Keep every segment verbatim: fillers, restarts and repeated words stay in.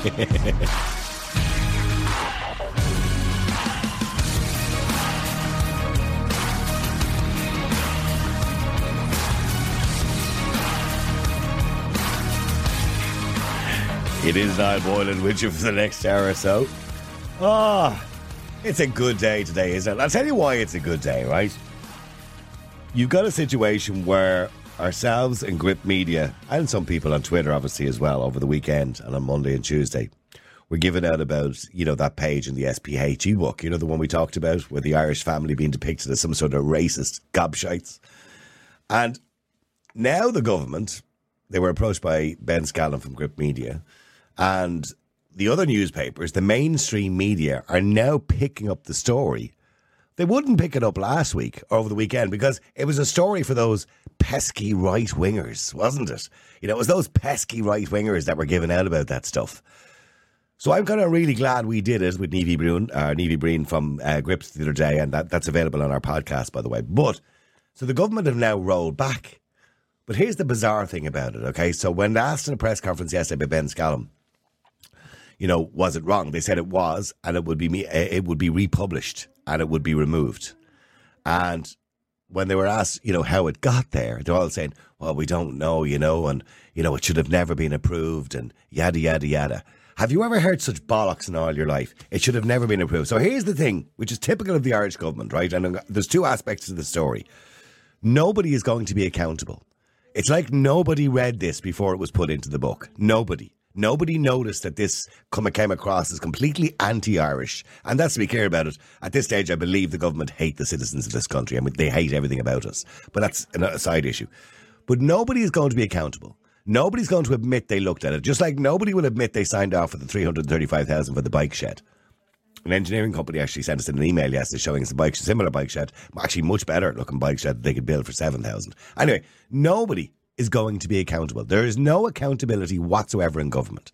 It is Niall Boylan with you for the next hour or so. Ah, oh, it's a good day today, isn't it? I'll tell you why it's a good day, right? You've got a situation where ourselves and Grip Media, and some people on Twitter obviously as well, over the weekend and on Monday and Tuesday, were giving out about, you know, that page in the S P H E book, you know, the one we talked about, with the Irish family being depicted as some sort of racist gobshites. And now the government, they were approached by Ben Scallon from Grip Media, and the other newspapers, the mainstream media, are now picking up the story. They wouldn't pick it up last week or over the weekend because it was a story for those pesky right-wingers, wasn't it? You know, it was those pesky right-wingers that were giving out about that stuff. So I'm kind of really glad we did it with Niamh Breen, uh, Niamh Breen from uh, Grips the other day, and that, that's available on our podcast, by the way. But, so the government have now rolled back. But here's the bizarre thing about it, okay? So when asked in a press conference yesterday by Ben Scallon, you know, was it wrong? They said it was, and it would be it would be republished and it would be removed. And when they were asked, you know, how it got there, they're all saying, well, we don't know, you know, and, you know, it should have never been approved and yada, yada, yada. Have you ever heard such bollocks in all your life? It should have never been approved. So here's the thing, which is typical of the Irish government, right? And there's two aspects to the story. Nobody is going to be accountable. It's like nobody read this before it was put into the book. Nobody. Nobody noticed that this came across as completely anti-Irish. And that's to be clear about it. At this stage, I believe the government hate the citizens of this country. I mean, they hate everything about us. But that's a side issue. But nobody is going to be accountable. Nobody's going to admit they looked at it. Just like nobody will admit they signed off for the three hundred thirty-five thousand dollars for the bike shed. An engineering company actually sent us an email yesterday showing us a bike, similar bike shed, actually much better looking bike shed that they could build for seven thousand dollars. Anyway, nobody is going to be accountable. There is no accountability whatsoever in government.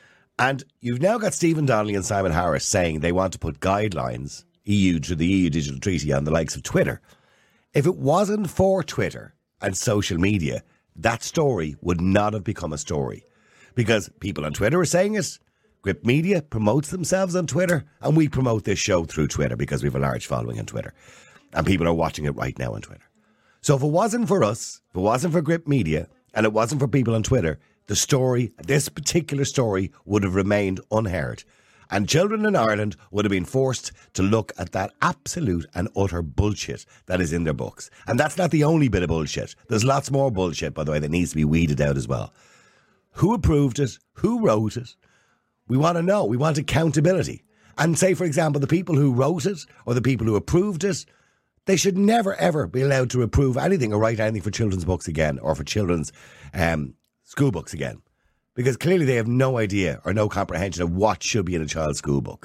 And you've now got Stephen Donnelly and Simon Harris saying they want to put guidelines, E U to the E U Digital Treaty, on the likes of Twitter. If it wasn't for Twitter and social media, that story would not have become a story. Because people on Twitter are saying it. Grip Media promotes themselves on Twitter, and we promote this show through Twitter because we have a large following on Twitter. And people are watching it right now on Twitter. So if it wasn't for us, if it wasn't for Grip Media, and it wasn't for people on Twitter, the story, this particular story, would have remained unheard. And children in Ireland would have been forced to look at that absolute and utter bullshit that is in their books. And that's not the only bit of bullshit. There's lots more bullshit, by the way, that needs to be weeded out as well. Who approved it? Who wrote it? We want to know. We want accountability. And say, for example, the people who wrote it or the people who approved it, they should never, ever be allowed to approve anything or write anything for children's books again or for children's um, school books again. Because clearly they have no idea or no comprehension of what should be in a child's school book.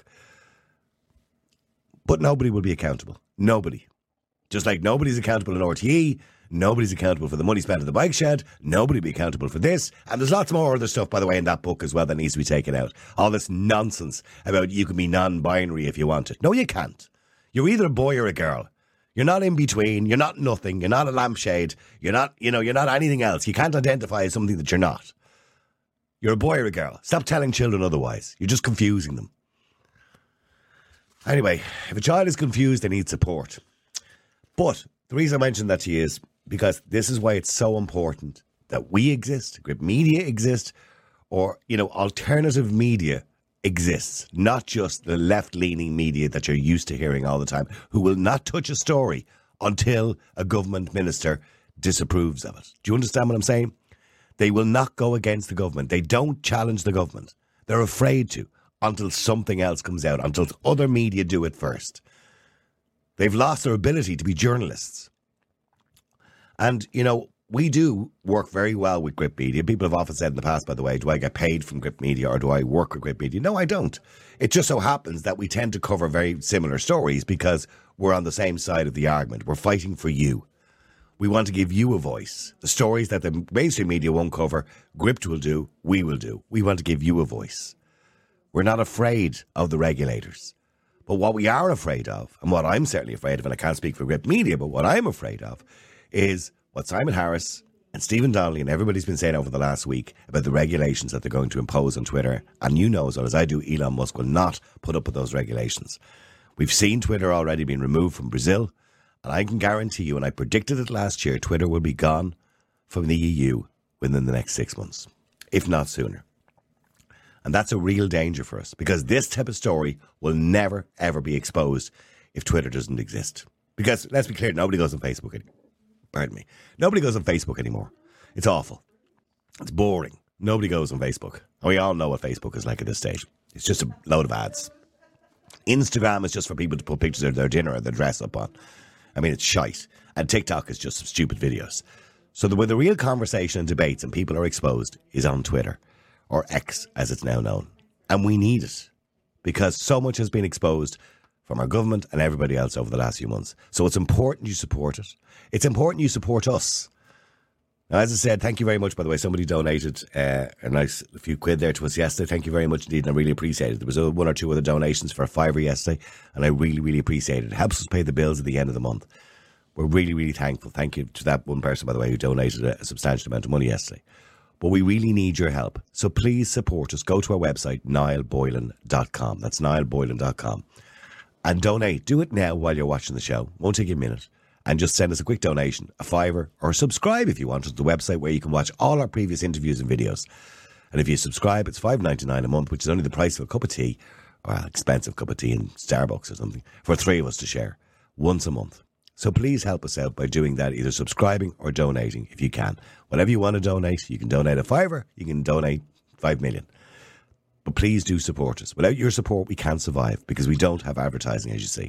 But nobody will be accountable. Nobody. Just like nobody's accountable in R T E, nobody's accountable for the money spent at the bike shed, nobody will be accountable for this. And there's lots more other stuff, by the way, in that book as well that needs to be taken out. All this nonsense about you can be non-binary if you want it. No, you can't. You're either a boy or a girl. You're not in between. You're not nothing. You're not a lampshade. You're not, you know, you're not anything else. You can't identify as something that you're not. You're a boy or a girl. Stop telling children otherwise. You're just confusing them. Anyway, if a child is confused, they need support. But the reason I mentioned that to you is because this is why it's so important that we exist, Grip Media exists, or, you know, alternative media exists, not just the left-leaning media that you're used to hearing all the time, who will not touch a story until a government minister disapproves of it. Do you understand what I'm saying? They will not go against the government. They don't challenge the government. They're afraid to until something else comes out, until other media do it first. They've lost their ability to be journalists. And, you know, we do work very well with Grip Media. People have often said in the past, by the way, do I get paid from Grip Media or do I work with Grip Media? No, I don't. It just so happens that we tend to cover very similar stories because we're on the same side of the argument. We're fighting for you. We want to give you a voice. The stories that the mainstream media won't cover, Gript will do, we will do. We want to give you a voice. We're not afraid of the regulators. But what we are afraid of, and what I'm certainly afraid of, and I can't speak for Grip Media, but what I'm afraid of is what Simon Harris And Stephen Donnelly and everybody's been saying over the last week about the regulations that they're going to impose on Twitter. And you know as well as I do, Elon Musk will not put up with those regulations. We've seen Twitter already being removed from Brazil. And I can guarantee you, and I predicted it last year, Twitter will be gone from the E U within the next six months, if not sooner. And that's a real danger for us because this type of story will never, ever be exposed if Twitter doesn't exist. Because, let's be clear, nobody goes on Facebook anymore. Pardon me. Nobody goes on Facebook anymore. It's awful. It's boring. Nobody goes on Facebook. And we all know what Facebook is like at this stage. It's just a load of ads. Instagram is just for people to put pictures of their dinner or their dress up on. I mean, it's shite. And TikTok is just some stupid videos. So the, where the real conversation and debates and people are exposed is on Twitter, or X as it's now known. And we need it because so much has been exposed from our government and everybody else over the last few months. So it's important you support it. It's important you support us. Now, as I said, thank you very much, by the way. Somebody donated uh, a nice few quid there to us yesterday. Thank you very much indeed, and I really appreciate it. There was a, one or two other donations for a fiver yesterday, and I really, really appreciate it. It helps us pay the bills at the end of the month. We're really, really thankful. Thank you to that one person, by the way, who donated a, a substantial amount of money yesterday. But we really need your help. So please support us. Go to our website, niall boylan dot com. That's niall boylan dot com. And donate. Do it now while you're watching the show. Won't take you a minute. And just send us a quick donation, a fiver, or subscribe if you want to the website where you can watch all our previous interviews and videos. And if you subscribe, it's five dollars and ninety-nine cents a month, which is only the price of a cup of tea, or an expensive cup of tea in Starbucks or something, for three of us to share once a month. So please help us out by doing that, either subscribing or donating if you can. Whatever you want to donate, you can donate a fiver, you can donate five million. But please do support us. Without your support, we can't survive because we don't have advertising, as you see.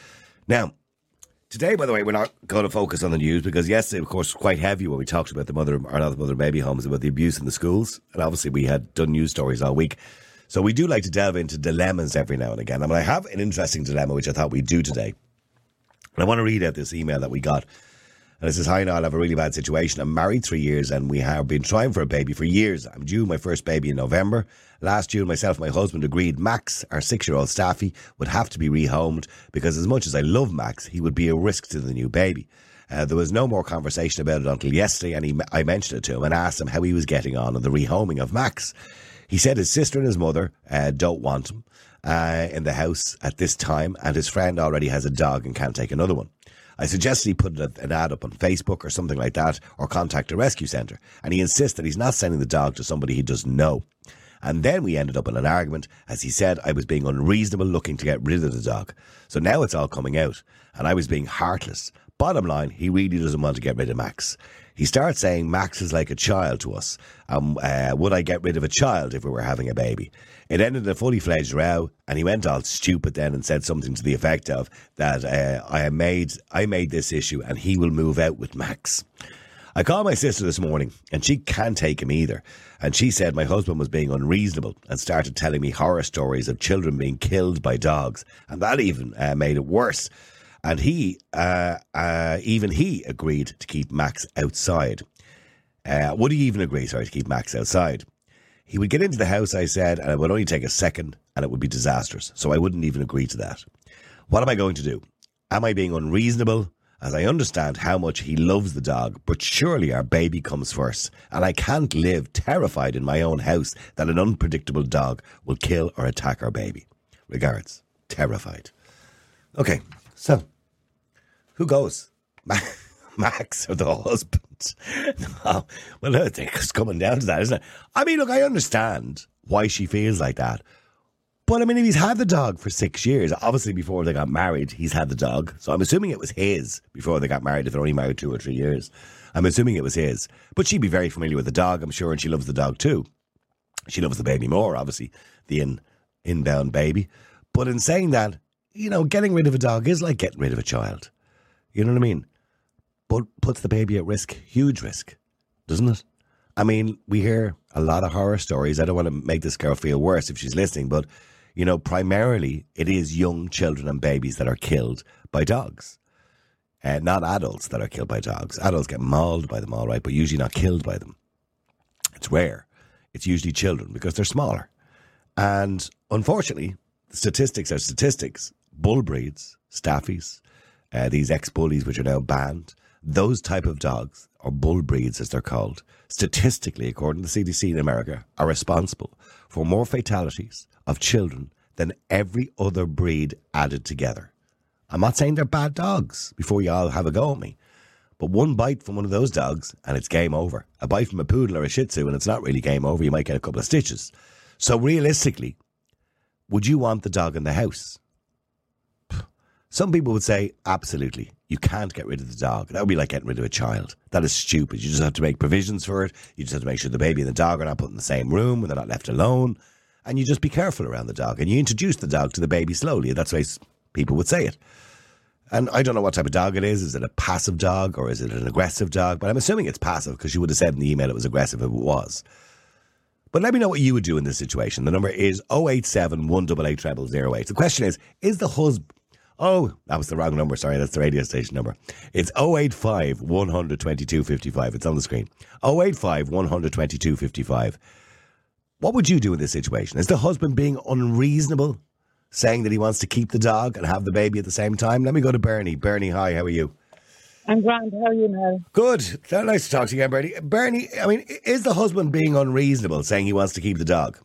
Now, today, by the way, we're not going to focus on the news because yesterday, of course, was quite heavy when we talked about the mother, or not the mother baby homes, about the abuse in the schools. And obviously, we had done news stories all week. So we do like to delve into dilemmas every now and again. I mean, I have an interesting dilemma, which I thought we'd do today. And I want to read out this email that we got. And it says, hi, Niall, I have a really bad situation. I'm married three years and we have been trying for a baby for years. I'm due my first baby in November. Last June, myself and my husband agreed Max, our six-year-old Staffy, would have to be rehomed because as much as I love Max, he would be a risk to the new baby. Uh, there was no more conversation about it until yesterday, and he, I mentioned it to him and asked him how he was getting on on the rehoming of Max. He said his sister and his mother uh, don't want him uh, in the house at this time, and his friend already has a dog and can't take another one. I suggested he put an ad up on Facebook or something like that, or contact a rescue centre, and he insists that he's not sending the dog to somebody he doesn't know. And then we ended up in an argument, as he said I was being unreasonable looking to get rid of the dog. So now it's all coming out, and I was being heartless. Bottom line, he really doesn't want to get rid of Max. He starts saying Max is like a child to us. Um, uh, would I get rid of a child if we were having a baby? It ended in a fully fledged row, and he went all stupid then and said something to the effect of that uh, I made I made this issue and he will move out with Max. I called my sister this morning and she can't take him either. And she said my husband was being unreasonable and started telling me horror stories of children being killed by dogs. And that even uh, made it worse. And he, uh, uh, even he agreed to keep Max outside. Uh, would he even agree, sorry, to keep Max outside? He would get into the house, I said, and it would only take a second and it would be disastrous. So I wouldn't even agree to that. What am I going to do? Am I being unreasonable? As I understand how much he loves the dog, but surely our baby comes first. And I can't live terrified in my own house that an unpredictable dog will kill or attack our baby. Regards, terrified. Okay, so who goes? Max or the husband? No. Well, it's coming down to that, isn't it? I mean, look, I understand why she feels like that. But, I mean, if he's had the dog for six years, obviously before they got married, he's had the dog. So I'm assuming it was his before they got married, if they're only married two or three years. I'm assuming it was his. But she'd be very familiar with the dog, I'm sure, and she loves the dog too. She loves the baby more, obviously, the in, inbound baby. But in saying that, you know, getting rid of a dog is like getting rid of a child. You know what I mean? But puts the baby at risk, huge risk, doesn't it? I mean, we hear a lot of horror stories. I don't want to make this girl feel worse if she's listening, but, you know, primarily it is young children and babies that are killed by dogs. Uh, not adults that are killed by dogs. Adults get mauled by them, all right, but usually not killed by them. It's rare. It's usually children because they're smaller. And unfortunately, the statistics are statistics. Bull breeds, staffies, uh, these ex-bullies which are now banned, those type of dogs, or bull breeds as they're called, statistically, according to the C D C in America, are responsible for more fatalities of children than every other breed added together. I'm not saying they're bad dogs before you all have a go at me, but one bite from one of those dogs and it's game over. A bite from a poodle or a shih tzu and it's not really game over. You might get a couple of stitches. So realistically, would you want the dog in the house? Some people would say, absolutely, you can't get rid of the dog. That would be like getting rid of a child. That is stupid. You just have to make provisions for it. You just have to make sure the baby and the dog are not put in the same room and they're not left alone. And you just be careful around the dog. And you introduce the dog to the baby slowly. That's why people would say it. And I don't know what type of dog it is. Is it a passive dog or is it an aggressive dog? But I'm assuming it's passive because you would have said in the email it was aggressive if it was. But let me know what you would do in this situation. The number is oh eight seven, one eight eight, zero zero zero eight. The question is, is the husband... Oh, that was the wrong number. Sorry, that's the radio station number. It's oh eight five, one hundred, twenty-two fifty-five. It's on the screen. oh eight five, one hundred, twenty-two fifty-five. What would you do in this situation? Is the husband being unreasonable, saying that he wants to keep the dog and have the baby at the same time? Let me go to Bernie. Bernie, hi, how are you? I'm grand. How are you now? Good. Nice to talk to you again, Bernie. Bernie, I mean, is the husband being unreasonable, saying he wants to keep the dog?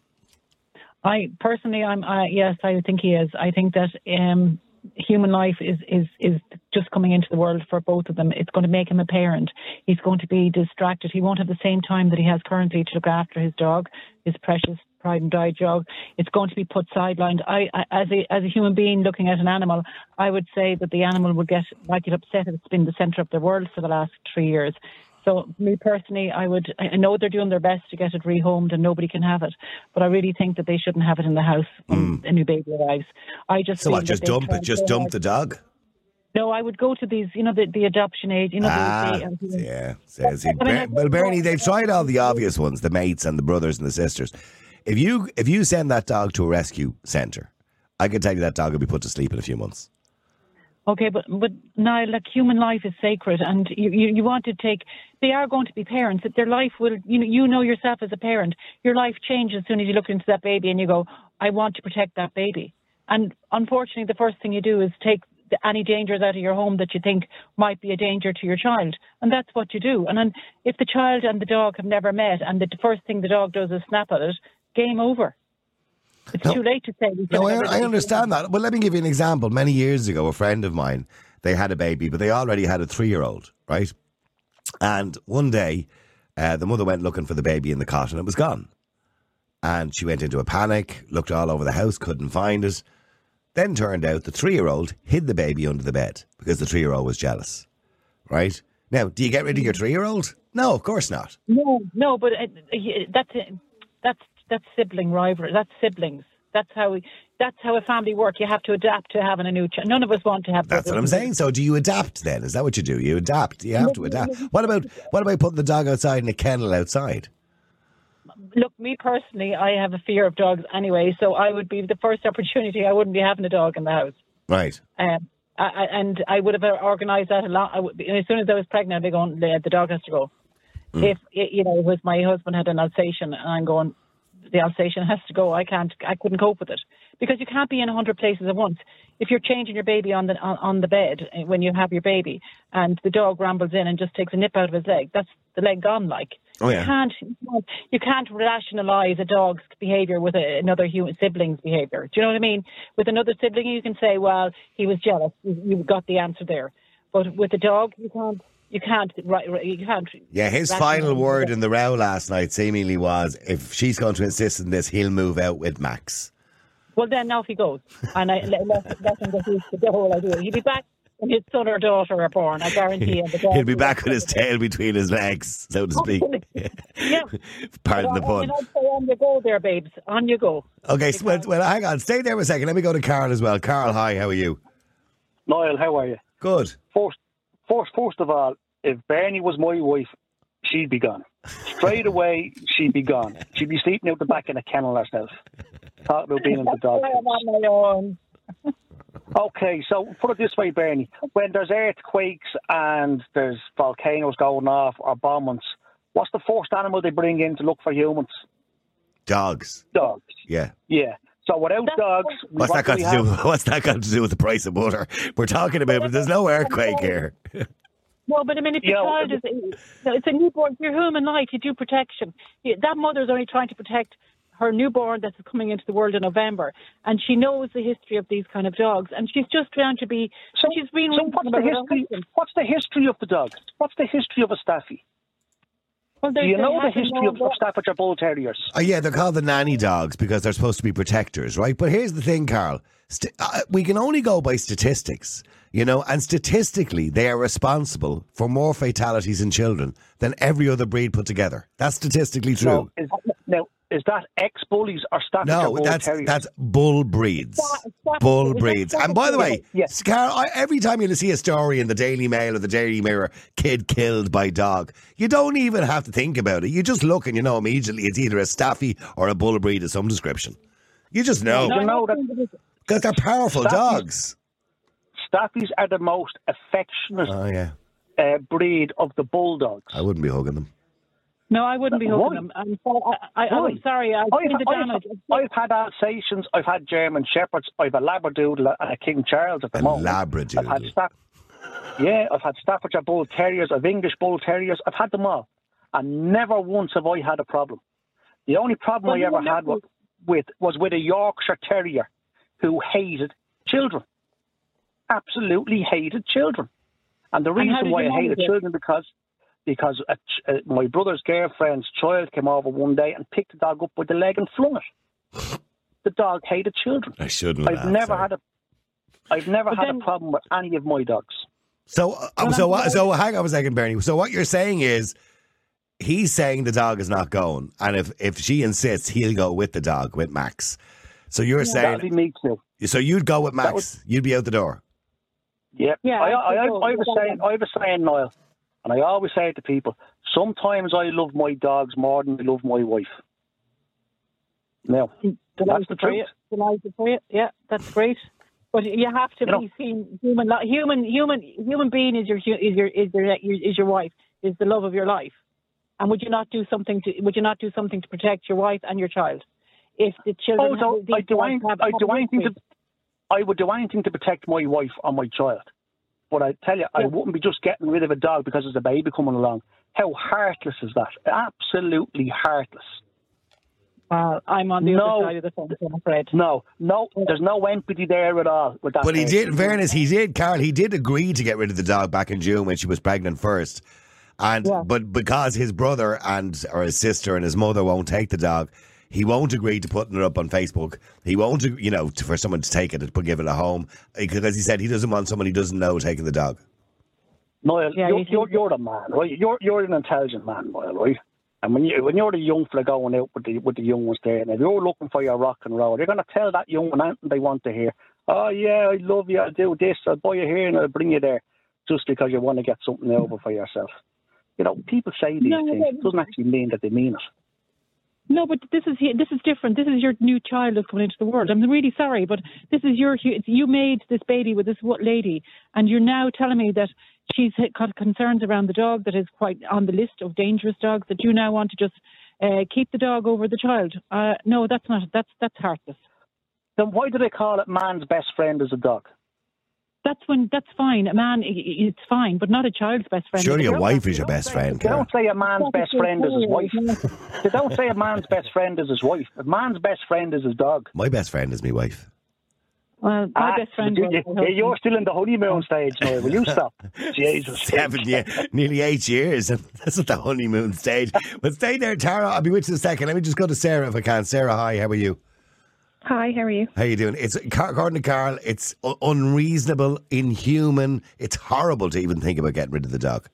I personally, I'm uh, yes, I think he is. I think that um, human life is, is, is just coming into the world for both of them. It's going to make him a parent. He's going to be distracted. He won't have the same time that he has currently to look after his dog, his precious pride and die dog. It's going to be put sidelined. I, I, as a as a human being looking at an animal, I would say that the animal would get might get upset if it's been the centre of the world for the last three years. So me personally, I would, I know they're doing their best to get it rehomed and nobody can have it, but I really think that they shouldn't have it in the house when mm. a new baby arrives. I just so what, just dump it, just dump the dog? No, I would go to these, you know, the, the adoption age, you know. Ah, the, the, yeah. Says he, Ber- well, Bernie, they've tried all the obvious ones, the mates and the brothers and the sisters. If you if you send that dog to a rescue centre, I can tell you that dog will be put to sleep in a few months. Okay, but but now, like, human life is sacred, and you, you, you want to take. They are going to be parents. Their life will. You know, you know yourself as a parent. Your life changes as soon as you look into that baby and you go, "I want to protect that baby." And unfortunately, the first thing you do is take the, any dangers out of your home that you think might be a danger to your child, and that's what you do. And then, if the child and the dog have never met, and the first thing the dog does is snap at it, game over. It's no, too late to say. No, I, I understand that. Well, let me give you an example. Many years ago, a friend of mine, they had a baby, but they already had a three-year-old, right? And one day, uh, the mother went looking for the baby in the cot and it was gone. And she went into a panic, looked all over the house, couldn't find it. Then turned out the three-year-old hid the baby under the bed because the three-year-old was jealous, right? Now, do you get rid of your three-year-old? No, of course not. No, no, but uh, that's that's that's sibling rivalry. That's siblings. That's how we, that's how a family works. You have to adapt to having a new child. None of us want to have. That's what I'm saying. So, do you adapt then? Is that what you do? You adapt. You have to adapt. What about what about putting the dog outside in a kennel outside? Look, me personally, I have a fear of dogs anyway. So, I would be the first opportunity. I wouldn't be having a dog in the house. Right. Um, I, and I would have organised that a lot. I would, as soon as I was pregnant, I'd be going, the, the dog has to go. Mm. If you know, it was my husband had an Alsatian, and I'm going, the Alsatian has to go. I can't. I couldn't cope with it because you can't be in a hundred places at once. If you're changing your baby on the on, on the bed when you have your baby, and the dog rambles in and just takes a nip out of his leg, that's the leg gone. Like oh, yeah. you can't. You can't rationalise a dog's behaviour with a, another human sibling's behaviour. Do you know what I mean? With another sibling, you can say, "Well, he was jealous." You, you've got the answer there. But with a dog, you can't. You can't, right, you can't. Yeah, his final word in the row last night seemingly was, if she's going to insist on this, he'll move out with Max. Well, then off he goes. And I let, let, let him get used to the whole idea. He'll be back when his son or daughter are born, I guarantee you. He'll be back with his tail between his legs, so to speak. Yeah. Pardon the pun. And I'd say on you go there, babes. On you go. Okay, so, well, well, hang on. Stay there for a second. Let me go to Carl as well. Carl, hi, how are you? Niall, how are you? Good. First, first, first of all, if Bernie was my wife, she'd be gone. Straight away, she'd be gone. She'd be sleeping out the back in a kennel herself. Talk about being in the dog house. Okay, so put it this way, Bernie. When there's earthquakes and there's volcanoes going off or bombings, what's the first animal they bring in to look for humans? Dogs. Dogs. Yeah. Yeah. So without dogs... What's that, got to do, what's that got to do with the price of butter? We're talking about, but there's no earthquake here. No, but I mean, if the Yeah, child is, it's a newborn, your human life, you do protection. That mother's only trying to protect her newborn that's coming into the world in November, and she knows the history of these kind of dogs, and she's just trying to be. So, she's been. so what's the history? What's the history of the dog? What's the history of a Staffy? Well, Do you know the history of, of Staffordshire Bull Terriers? Oh, yeah, they're called the nanny dogs because they're supposed to be protectors, right? But here's the thing, Carl. St- uh, we can only go by statistics, you know, and statistically, they are responsible for more fatalities in children than every other breed put together. That's statistically true. No, is, no, is that ex-bullies or Staffordshire No, Bull that's Terriers? that's bull breeds. Bull breeds. And by the way, yes. Carl, I, every time you see a story in the Daily Mail or the Daily Mirror, kid killed by dog, you don't even have to think about it. You just look and you know immediately it's either a Staffy or a bull breed of some description. You just know. You know that because they're powerful Staffies, dogs. Staffies are the most affectionate Oh, yeah. uh, breed of the bulldogs. I wouldn't be hugging them. No, I wouldn't be hooking Why? them. I'm, so, I, I, Why? I'm sorry. I've I've, seen the I've, damage. I've had Alsatians, I've had German Shepherds, I've a Labradoodle and a King Charles at the A moment. Labradoodle. I've had Staff- yeah, I've had Staffordshire Bull Terriers, I've English Bull Terriers, I've had them all. And never once have I had a problem. The only problem Well, I ever you had was with, was with a Yorkshire Terrier who hated children. Absolutely hated children. And the And how reason did why you I hated manage it? children because because a ch- uh, my brother's girlfriend's child came over one day and picked the dog up by the leg and flung it. The dog hated children. I shouldn't I've laugh, never sorry. had a I've never But had then- a problem with any of my dogs. So, uh, so, what, so hang on a second, Bernie. So what you're saying is he's saying the dog is not going, and if, if she insists, he'll go with the dog, with Max. So you're That'd be saying, me too. so you'd go with Max. was- You'd be out the door. Yeah, Yeah, I, I, I I, think so. I was saying, I was saying, Niall, and I always say to people, sometimes I love my dogs more than I love my wife. No, that's the truth. Delighted for you. Yeah, that's great. But you have to You know- be seen human. li- Human, human, human being is your hu- is your is your is your wife. Is the love of your life. And would you not do something to? Would you not do something to protect your wife and your child? If the children, Oh, so have, these I do, dogs anything, have- I do have anything to, history. I would do anything to protect my wife or my child. But I tell you, I Yeah. wouldn't be just getting rid of a dog because there's a baby coming along. How heartless is that? Absolutely heartless. Well, I'm on the No. other side of the fence, I'm afraid. No, no, there's no empathy there at all with that. But he person. did, in fairness, he did, Carl, he did agree to get rid of the dog back in June when she was pregnant first. And Yeah. but because his brother and or his sister and his mother won't take the dog, he won't agree to putting it up on Facebook. He won't, you know, to, for someone to take it and put- give it a home because he said he doesn't want someone he doesn't know taking the dog. Noel, Yeah, you're, you you're, think- you're the man, right? You're you're an intelligent man, Noel, right? And when you when you're the young fella going out with the with the young ones there, and if you're looking for your rock and roll, you're going to tell that young one anything they want to hear. Oh yeah, I love you. I'll do this. I'll buy you here and I'll bring you there, just because you want to get something over for yourself. You know, people say these No, things. but- It doesn't actually mean that they mean it. No, but this is this is different. This is your new child that's coming into the world. I'm really sorry, but this is your you made this baby with this lady, and you're now telling me that she's got concerns around the dog that is quite on the list of dangerous dogs that you now want to just uh, keep the dog over the child. Uh, no, that's not. That's that's heartless. Then why do they call it man's best friend is a dog? That's when that's fine. A man, i- i- it's fine, but not a child's best friend. Surely They your don't- wife is your They don't best say- friend, They Carl. don't say a man's best friend is his wife. They don't say a man's best friend is his wife. A man's best friend is his dog. My best friend is my wife. Well, my Ah, best friend. you, was you, my husband. you're still in the honeymoon stage now. Will you stop? Jesus. Seven, yeah, nearly eight years. And that's not the honeymoon stage. But stay there, Tara. I'll be with you in a second. Let me just go to Sarah if I can. Sarah, hi. How are you? Hi, how are you? How you doing? It's according to Carl, it's u- unreasonable, inhuman. It's horrible to even think about getting rid of the dog.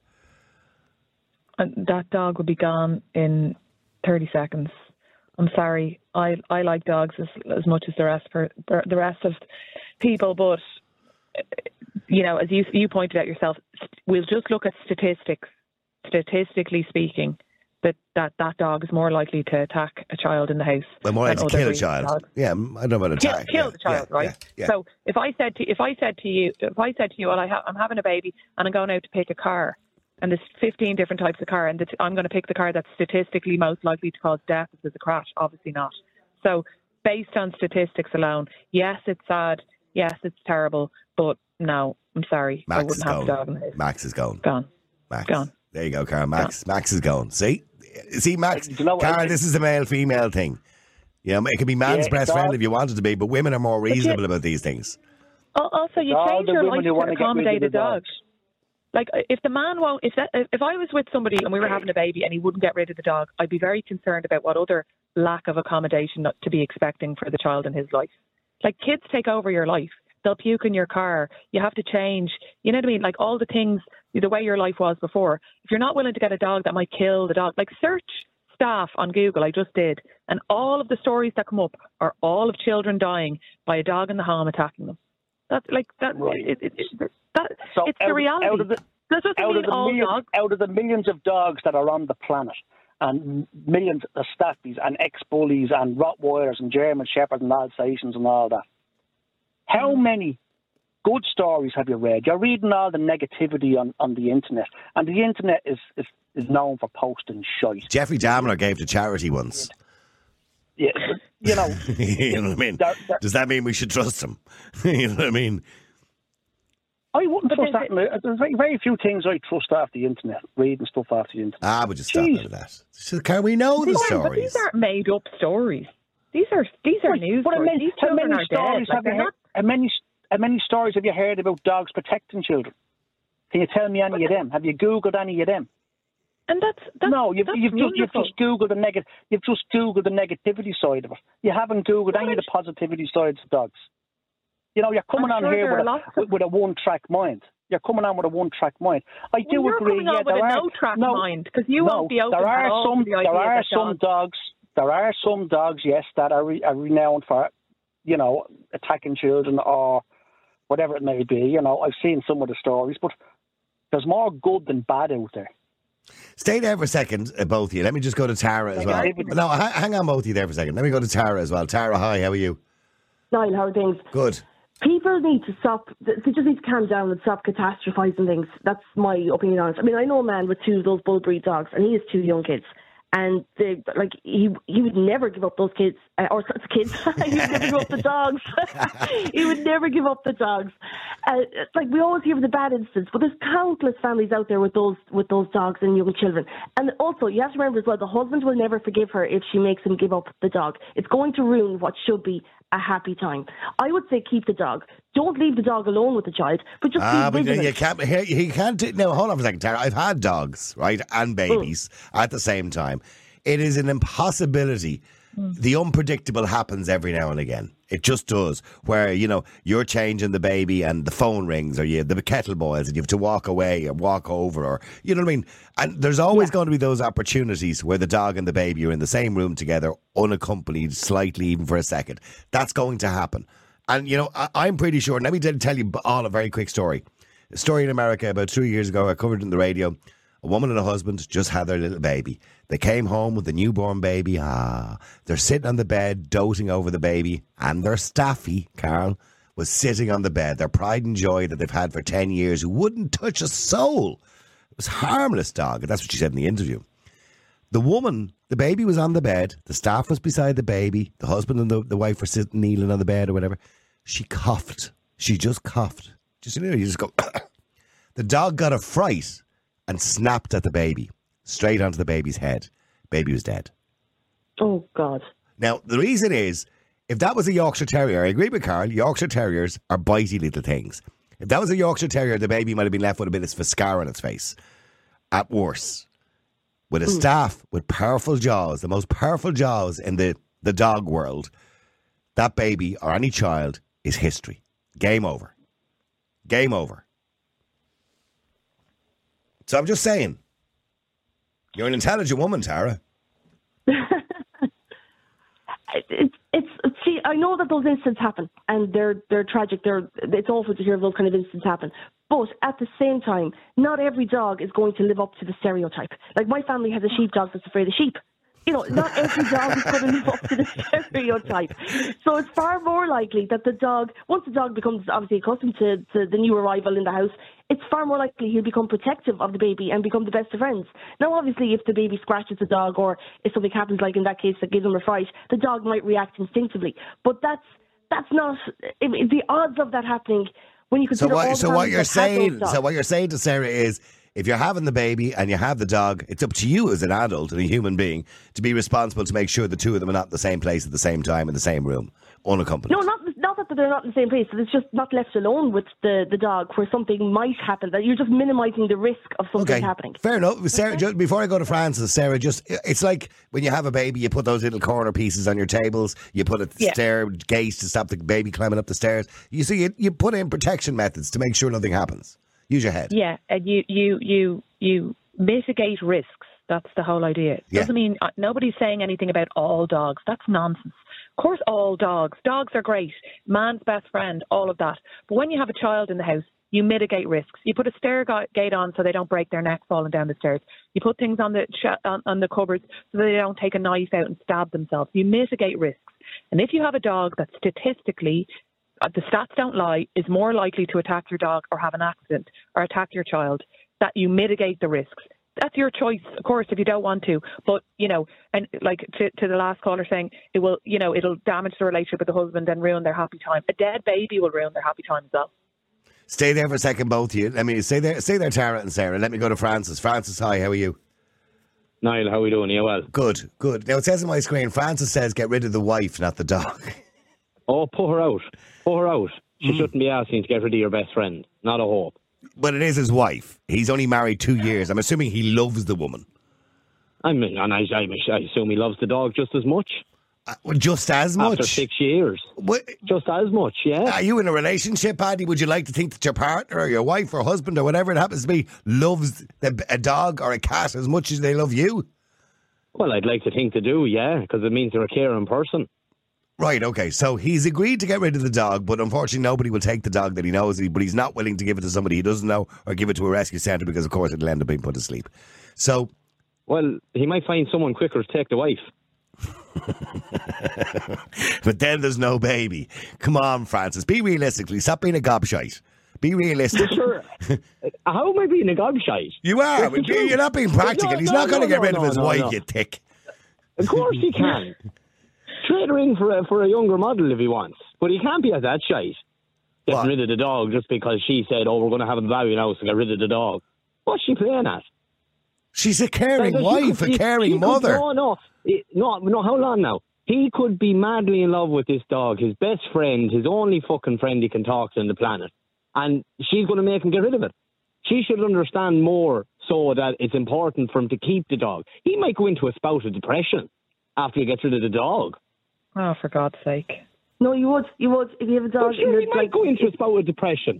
And that dog will be gone in thirty seconds. I'm sorry. I I like dogs as as much as the rest per, the rest of people, but uh, you know, as you you pointed out yourself, we'll just look at statistics. Statistically speaking, that that, that dog is more likely to attack a child in the house. Well, more like than to other kill a breeds of child. dogs. Yeah, I don't know about Kill, attack. kill yeah, the child, yeah, right? Yeah, yeah. So if I said to if I said to you if I said to you, well, I ha- I'm having a baby and I'm going out to pick a car, and there's fifteen different types of car, and the t- I'm going to pick the car that's statistically most likely to cause death if there's a crash. Obviously not. So based on statistics alone, yes, it's sad. Yes, it's terrible. But no, I'm sorry, I Max is wouldn't have gone. the dog in the house. Max is gone. Gone. Max. Gone. There you go, Karen. Max. Max is gone. See? See, Max? You know, Karen, I- this is a male-female thing. You know, it can be man's Yeah, best it's friend all- if you want it to be, but women are more reasonable about these things. Al- Also, you all change the your women life who to want to get rid of accommodate the a dog. dogs. Like, if the man won't, if that, if I was with somebody and we were having a baby and he wouldn't get rid of the dog, I'd be very concerned about what other lack of accommodation not to be expecting for the child in his life. Like, kids take over your life. They'll puke in your car. You have to change. You know what I mean? Like, all the things, the way your life was before. If you're not willing to get a dog that might kill the dog, like, search staff on Google, I just did, and all of the stories that come up are all of children dying by a dog in the home attacking them. That's like that. Right. It, it, it, that So it's out the of- reality. out of the- That doesn't Out mean of, the all millions, dogs. out of the millions of dogs that are on the planet, and millions of Staffies and ex-bullies and Rottweilers and German Shepherds and Alsatians and all that, how many good stories have you read? You're reading all the negativity on, on the internet, and the internet is, is, is known for posting shite. Jeffrey Dahmer gave to charity once. Yeah, but, you know, You know what I mean? There- there- Does that mean we should trust him? You know what I mean? I wouldn't But trust there's that. in- There's very, very few things I trust off the internet, reading stuff off the internet. Ah, but just stop Jeez. out of that. So can we know the These aren't- but stories? these aren't made up stories. These are these are But- news but how stories. many, These how children many are stories dead. Like, have you they're heard? not. How many, how many stories have you heard about dogs protecting children? Can you tell me any of them? Have you Googled any of them? And that's, that's No, you've, that's you've, just, you've wonderful. just Googled the negative. You've just Googled the negativity side of it. You haven't Googled any of the positivity sides of dogs. You know, you're coming I'm on sure here there with are a, lots of- with, with a one-track mind. You're coming on with a one-track mind. I do Well, you're agree. coming yeah, on with there a are, no-track no, mind because you no, won't be open there are at all some. to the idea There are that some dogs. dogs. There are some dogs, yes, that are, re, are renowned for, you know, attacking children or whatever it may be. You know, I've seen some of the stories, but there's more good than bad out there. Stay there for a second, uh, both of you. Let me just go to Tara as well. Negativity. No, ha- hang on, both of you there for a second. Let me go to Tara as well. Tara, hi, how are you? Niall, how are things? Good. People need to stop, they just need to calm down and stop catastrophising things. That's my opinion on it. I mean, I know a man with two of those bull breed dogs, and he has two young kids. And they, like he, he would never give up those kids, uh, or sorry, kids. He would never give up the dogs. He would never give up the dogs. Uh, like we always hear of the bad incidents, but there's countless families out there with those with those dogs and young children. And also, you have to remember as well, the husband will never forgive her if she makes him give up the dog. It's going to ruin what should be a happy time. I would say keep the dog. Don't leave the dog alone with the child, but just Ah, be but vigilant. you can't. Here, you can't. do- No, hold on for a second, Tara. I've had dogs, right, and babies at the same time. It is an impossibility. The unpredictable happens every now and again. It just does. Where you know you're changing the baby and the phone rings, or you the kettle boils, and you have to walk away or walk over, or you know what I mean. And there's always going to be those opportunities where the dog and the baby are in the same room together, unaccompanied, slightly even for a second. That's going to happen. And, you know, I, I'm pretty sure, let me t- tell you all a very quick story. A story in America about two years ago, I covered it in the radio. A woman and a husband just had their little baby. They came home with the newborn baby. Ah, they're sitting on the bed, doting over the baby. And their staffy, Carl, was sitting on the bed. Their pride and joy that they've had for ten years, who wouldn't touch a soul. It was a harmless dog. And that's what she said in the interview. The woman, the baby was on the bed. The staff was beside the baby. The husband and the, the wife were sitting, kneeling on the bed or whatever. She coughed. She just coughed. Just, you know, you just go. The dog got a fright and snapped at the baby, straight onto the baby's head. Baby was dead. Oh, God. Now, the reason is, if that was a Yorkshire Terrier, I agree with Carl, Yorkshire Terriers are bitey little things. If that was a Yorkshire Terrier, the baby might have been left with a bit of a scar on its face. At worst. With a staff with powerful jaws, the most powerful jaws in the, the dog world, that baby or any child is history. Game over. Game over. So I'm just saying, you're an intelligent woman, Tara. It's, it's, see, I know that those incidents happen and they're, they're tragic. They're, it's awful to hear those kind of incidents happen. But at the same time, not every dog is going to live up to the stereotype. Like my family has a sheepdog that's afraid of sheep. You know, not every dog is going to live up to the stereotype. So it's far more likely that the dog, once the dog becomes obviously accustomed to, to the new arrival in the house, it's far more likely he'll become protective of the baby and become the best of friends. Now, obviously, if the baby scratches the dog or if something happens, like in that case, that gives him a fright, the dog might react instinctively. But that's that's not, I mean, the odds of that happening when you So consider all what? the So what families you're that have those saying? dogs. So what you're saying to Sarah is, if you're having the baby and you have the dog, it's up to you as an adult and a human being to be responsible to make sure the two of them are not in the same place at the same time in the same room, unaccompanied. No, not not that they're not in the same place. It's just not left alone with the, the dog where something might happen. That you're just minimising the risk of something Okay, happening. fair enough. Sarah, just before I go to Francis, Sarah, just it's like when you have a baby, you put those little corner pieces on your tables, you put a Yeah. stair gate to stop the baby climbing up the stairs. You see, you, you put in protection methods to make sure nothing happens. Use your head. Yeah, and you you you you mitigate risks. That's the whole idea. Yeah. Doesn't mean uh, nobody's saying anything about all dogs. That's nonsense. Of course, all dogs. Dogs are great. Man's best friend. All of that. But when you have a child in the house, you mitigate risks. You put a stair ga- gate on so they don't break their neck falling down the stairs. You put things on the sh- on, on the cupboards so they don't take a knife out and stab themselves. You mitigate risks. And if you have a dog that statistically, uh, the stats don't lie, is more likely to attack your dog or have an accident or attack your child, that you mitigate the risks. That's your choice, of course, if you don't want to. But, you know, and like to, to the last caller saying, it will, you know, it'll damage the relationship with the husband and ruin their happy time. A dead baby will ruin their happy time as well. Stay there for a second, both of you. Let me stay there, stay there, Tara and Sarah. Let me go to Francis. Francis, hi, how are you? Niall, how are we doing? Are you well? Good, good. Now, it says on my screen, Francis says get rid of the wife, not the dog. Oh, put her out. Put her out. She Mm. shouldn't be asking to get rid of your best friend. Not a hope. But it is his wife. He's only married two years. I'm assuming he loves the woman. I mean, and I, I, I assume he loves the dog just as much. Uh, well, just as much. After six years. What, Just as much, yeah. are you in a relationship, Paddy? Would you like to think that your partner or your wife or husband or whatever it happens to be loves the, a dog or a cat as much as they love you? Well, I'd like to think they do, yeah, because it means they're a caring person. Right, okay. So he's agreed to get rid of the dog, but unfortunately nobody will take the dog that he knows, but he's not willing to give it to somebody he doesn't know or give it to a rescue centre because, of course, it'll end up being put to sleep. So... Well, he might find someone quicker to take the wife. But then there's no baby. Come on, Francis. Be realistic, please. Stop being a gobshite. Be realistic. Sure. How am I being a gobshite? You are. Yes, but you do. You're not being practical. No, He's no, not going to no, get rid no, of his no, wife, no. you tick. Of course he can. Trade her in for a, for a younger model if he wants. But he can't be at that shite. Getting What? rid of the dog just because she said, oh, we're going to have a baby now, so get rid of the dog. What's she playing at? She's a caring Like, she wife, could- a she- caring she could- mother. No, no, It- no, no. How long now? He could be madly in love with this dog, his best friend, his only fucking friend he can talk to on the planet, and she's going to make him get rid of it. She should understand more so that it's important for him to keep the dog. He might go into a spout of depression after he gets rid of the dog. Oh, for God's sake. No, you would. You would. If you have a dog, But sure, he you're might like, go into a spout of depression.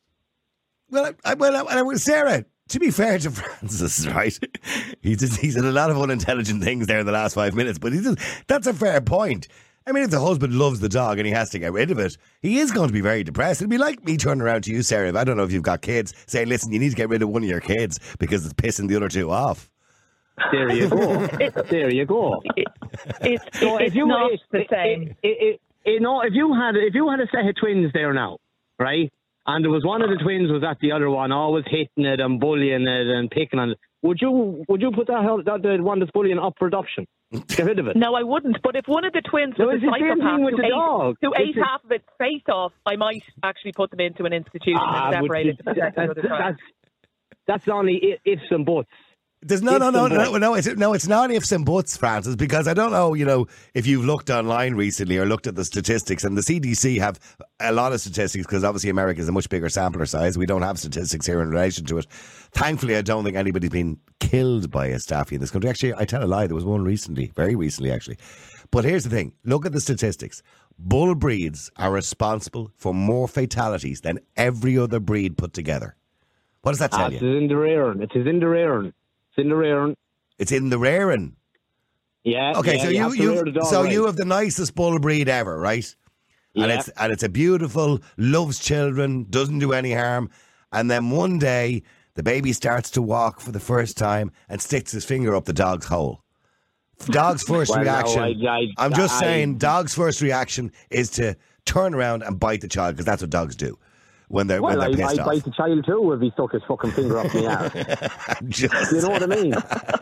Well, I, I, well, I, I, Sarah, to be fair to Francis, right? He's just, he's said a lot of unintelligent things there in the last five minutes, but he's just, that's a fair point. I mean, if the husband loves the dog and he has to get rid of it, he is going to be very depressed. It'd be like me turning around to you, Sarah, if I don't know if you've got kids, saying, listen, you need to get rid of one of your kids because it's pissing the other two off. There you go. There you go. It, it's So it's if you, not if, the if- same. if- if- if- no, if you had if you had a set of twins there now, right, and there was one of the twins was at the other one, always hitting it and bullying it and picking on it, would you would you put that, hell- that the one that's bullying up for adoption? Get rid of it. No, I wouldn't. But if one of the twins No, was it's a the same psychopath thing with who the ate, dog. who It's ate the- half of its face off, I might actually put them into an institution Ah, and would separate you- it to protect the that's, other child. that's, that's only i- ifs and buts. There's no, no, It's no, the no, boy. no, it's, no, it's not ifs and buts, Francis, because I don't know, you know, if you've looked online recently or looked at the statistics, and the C D C have a lot of statistics because obviously America is a much bigger sampler size. We don't have statistics here in relation to it. Thankfully, I don't think anybody's been killed by a staffy in this country. Actually, I tell a lie, there was one recently, very recently actually. But here's the thing, look at the statistics. Bull breeds are responsible for more fatalities than every other breed put together. What does that tell Ah, you? It's in the rearing. It's in the rearing. It's in the rearing. It's in the rearing. Yeah. Okay, yeah, so you you, have to you, rear the dog so right. you have the nicest bull breed ever, right? And Yeah. it's and it's a beautiful, loves children, doesn't do any harm, and then one day the baby starts to walk for the first time and sticks his finger up the dog's hole. Dog's first Well, no, reaction. I- I- I'm just I- saying, dog's first reaction is to turn around and bite the child because that's what dogs do when they're Well, when they're I, pissed I'd off. bite the child too if he stuck his fucking finger up my ass. I'm just, You know what I mean?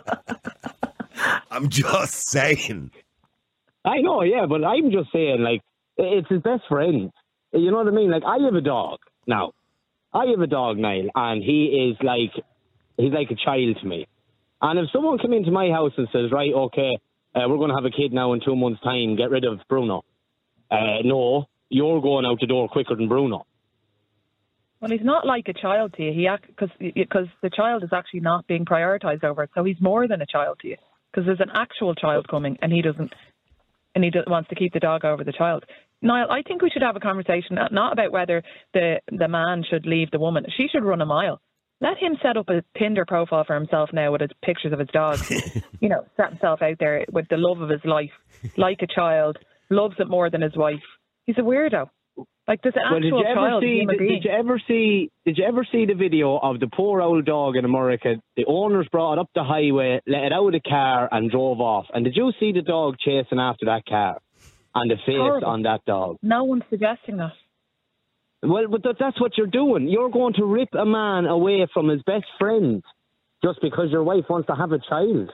I'm just saying. I know, yeah, but I'm just saying, like, it's his best friend. You know what I mean? Like, I have a dog now. I have a dog, Niall, and he is like, he's like a child to me. And if someone came into my house and says, right, okay, uh, we're going to have a kid now in two months' time, get rid of Bruno. Uh, no, you're going out the door quicker than Bruno. Well, he's not like a child to you. He because because the child is actually not being prioritised over it. So he's more than a child to you because there's an actual child coming, and he doesn't, and he does, wants to keep the dog over the child. Niall, I think we should have a conversation not about whether the the man should leave the woman. She should run a mile. Let him set up a Tinder profile for himself now with his pictures of his dog. You know, set himself out there with the love of his life, like a child, loves it more than his wife. He's a weirdo. Like there's an well, did actual you ever child. see? Did, did you ever see? Did you ever see the video of the poor old dog in America? The owners brought it up the highway, let it out of the car, and drove off. And did you see the dog chasing after that car and the face Horrible. on that dog? No one's suggesting that. Well, but that, that's what you're doing. You're going to rip a man away from his best friend just because your wife wants to have a child.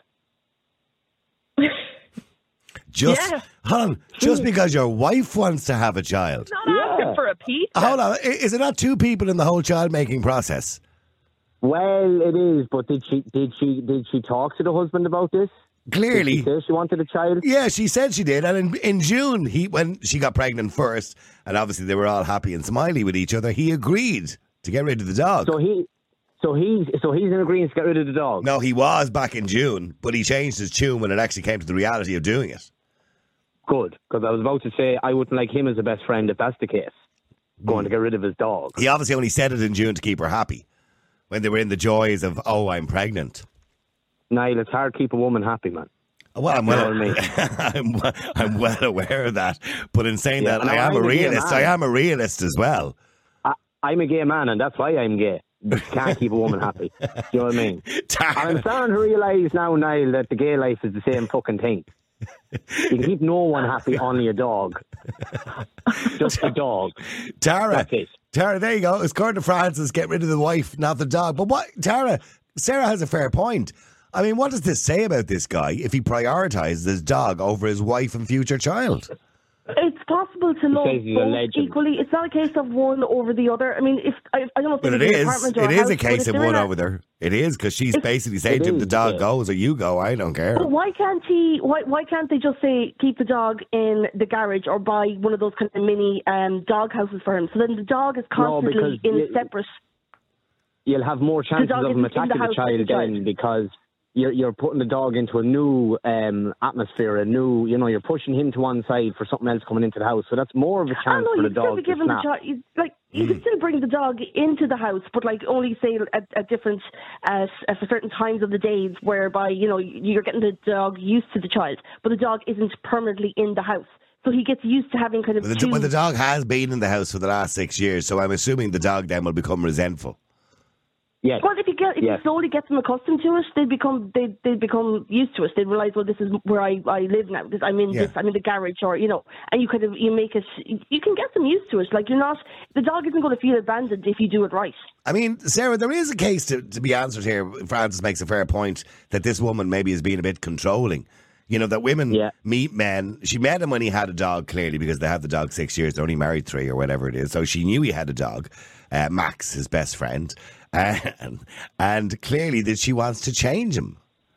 Just, Yeah. hold on, just because your wife wants to have a child. Not asking Yeah. for a pizza. Hold on, i- is it not two people in the whole child-making process? Well, it is, but did she did she did she talk to the husband about this? Did Clearly. she say she wanted a child? Yeah, she said she did. And in, in June, he when she got pregnant first, and obviously they were all happy and smiley with each other, he agreed to get rid of the dog. So he, so he's so he's in agreement to get rid of the dog. No, he was back in June, but he changed his tune when it actually came to the reality of doing it. Good, because I was about to say I wouldn't like him as a best friend if that's the case. Going to get rid of his dog. He obviously only said it in June to keep her happy when they were in the joys of, oh, I'm pregnant. Niall, it's hard to keep a woman happy, man. Well, I'm well, You know what I'm, well- I'm well aware of that. But in saying Yeah, that, no, I am I'm a a gay realist. man. I am a realist as well. I, I'm a gay man, and that's why I'm gay. But you can't keep a woman happy. Do you know what I mean? And I'm starting to realise now, Niall, that the gay life is the same fucking thing. You can keep no one happy, only a dog. Just a dog. Tara, That's it. Tara, there you go. It's Gordon Francis, get rid of the wife, not the dog. But what, Tara, Sarah has a fair point. I mean, what does this say about this guy if he prioritises his dog over his wife and future child? It's possible to love says he's a both legend. equally. It's not a case of one over the other. I mean, if I, I don't know if But it it's an is. apartment or It a is house, a but case if of they're one in a- over there. It is, because she's It's- basically saying to him, is, the dog yeah. goes or you go. I don't care. But why can't he? Why why can't they just say keep the dog in the garage or buy one of those kind of mini um, dog houses for him? So then the dog is No, constantly because in you- separate. You'll have more chances dog of him isn't in the attacking the house with child the child. then because you're you're putting the dog into a new um, atmosphere, a new, you know, you're pushing him to one side for something else coming into the house. So that's more of a I chance know for the you still dog be to giving the snap. child. You, like you can still bring the dog into the house, but like only say at, at different uh, at certain times of the days, whereby you know you're getting the dog used to the child, but the dog isn't permanently in the house. So he gets used to having kind of But the, two. but the dog has been in the house for the last six years, so I'm assuming the dog then will become resentful. Yes. Well, if you get if Yes. you slowly get them accustomed to it, they become they they become used to it. They realize, well, this is where I, I live now. This, I'm in Yeah. this. I'm in the garage, or you know, and you kind of you make it. You can get them used to it. Like you're not the dog isn't going to feel abandoned if you do it right. I mean, Sarah, there is a case to, to be answered here. Francis makes a fair point that this woman maybe is being a bit controlling. You know, that women Yeah. meet men. She met him when he had a dog, clearly, because they have the dog six years. They're only married three or whatever it is. So she knew he had a dog, uh, Max, his best friend. Uh, and, and clearly that she wants to change him.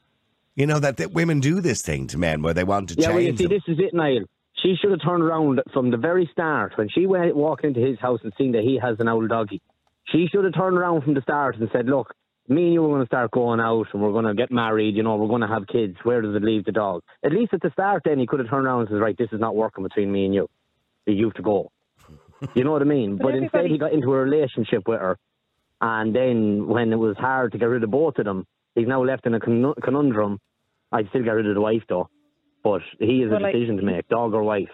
You know, that, that women do this thing to men where they want to Yeah, well, you change see, them. this is it, Niall. She should have turned around from the very start when she went walked into his house and seen that he has an old doggy. She should have turned around from the start and said, look, me and you are going to start going out and we're going to get married, you know, we're going to have kids. Where does it leave the dog? At least at the start then he could have turned around and said, right, this is not working between me and you. You have to go. You know what I mean? But But instead everybody- he got into a relationship with her. And then when it was hard to get rid of both of them, he's now left in a con- conundrum. I'd still get rid of the wife though. But he has a Well, like- decision to make, dog or wife.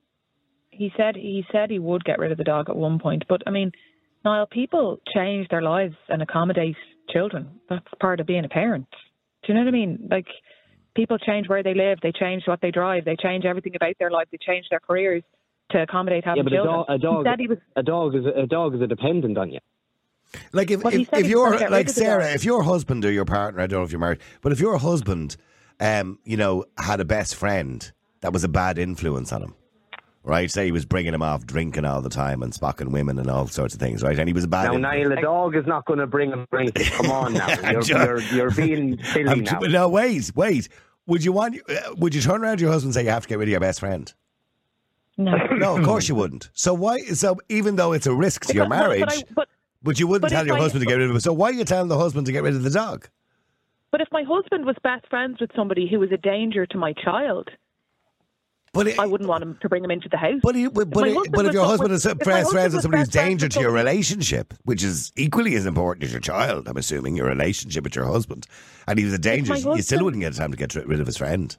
He said he said he would get rid of the dog at one point, but I mean, Niall, people change their lives and accommodate children. That's part of being a parent. Do you know what I mean? Like, people change where they live, they change what they drive, they change everything about their life, they change their careers to accommodate having Yeah, but a, children. dog, a He dog, said he was. a dog is a, a dog is a dependent on you. Like if, Well, he if, said if he was you're gonna get like rid of the Sarah, dog. if your husband or your partner, I don't know if you're married, but if your husband, um, you know, had a best friend that was a bad influence on him, right? Say he was bringing him off drinking all the time and spocking women and all sorts of things, right? And he was a bad Now, influence. Niall, the dog is not going to bring him drinking. Come on now. You're, Joe- you're, you're being silly I'm- now. No, wait, wait. Would you want? Uh, would you turn around to your husband and say you have to get rid of your best friend? No. No, of course you wouldn't. So why? So even though it's a risk to your Because- but- marriage, but I- but- but you wouldn't but tell if your I- husband to get rid of him. So why are you telling the husband to get rid of the dog? But if my husband was best friends with somebody who was a danger to my child, But it, I wouldn't want him to bring him into the house. But, he, but, my it- husband but if was your so- husband is if my best husband friends with was somebody who's best friends danger with to your somebody- relationship, which is equally as important as your child, I'm assuming, your relationship with your husband, and he was a danger, my you still husband- wouldn't get time to get rid of his friend.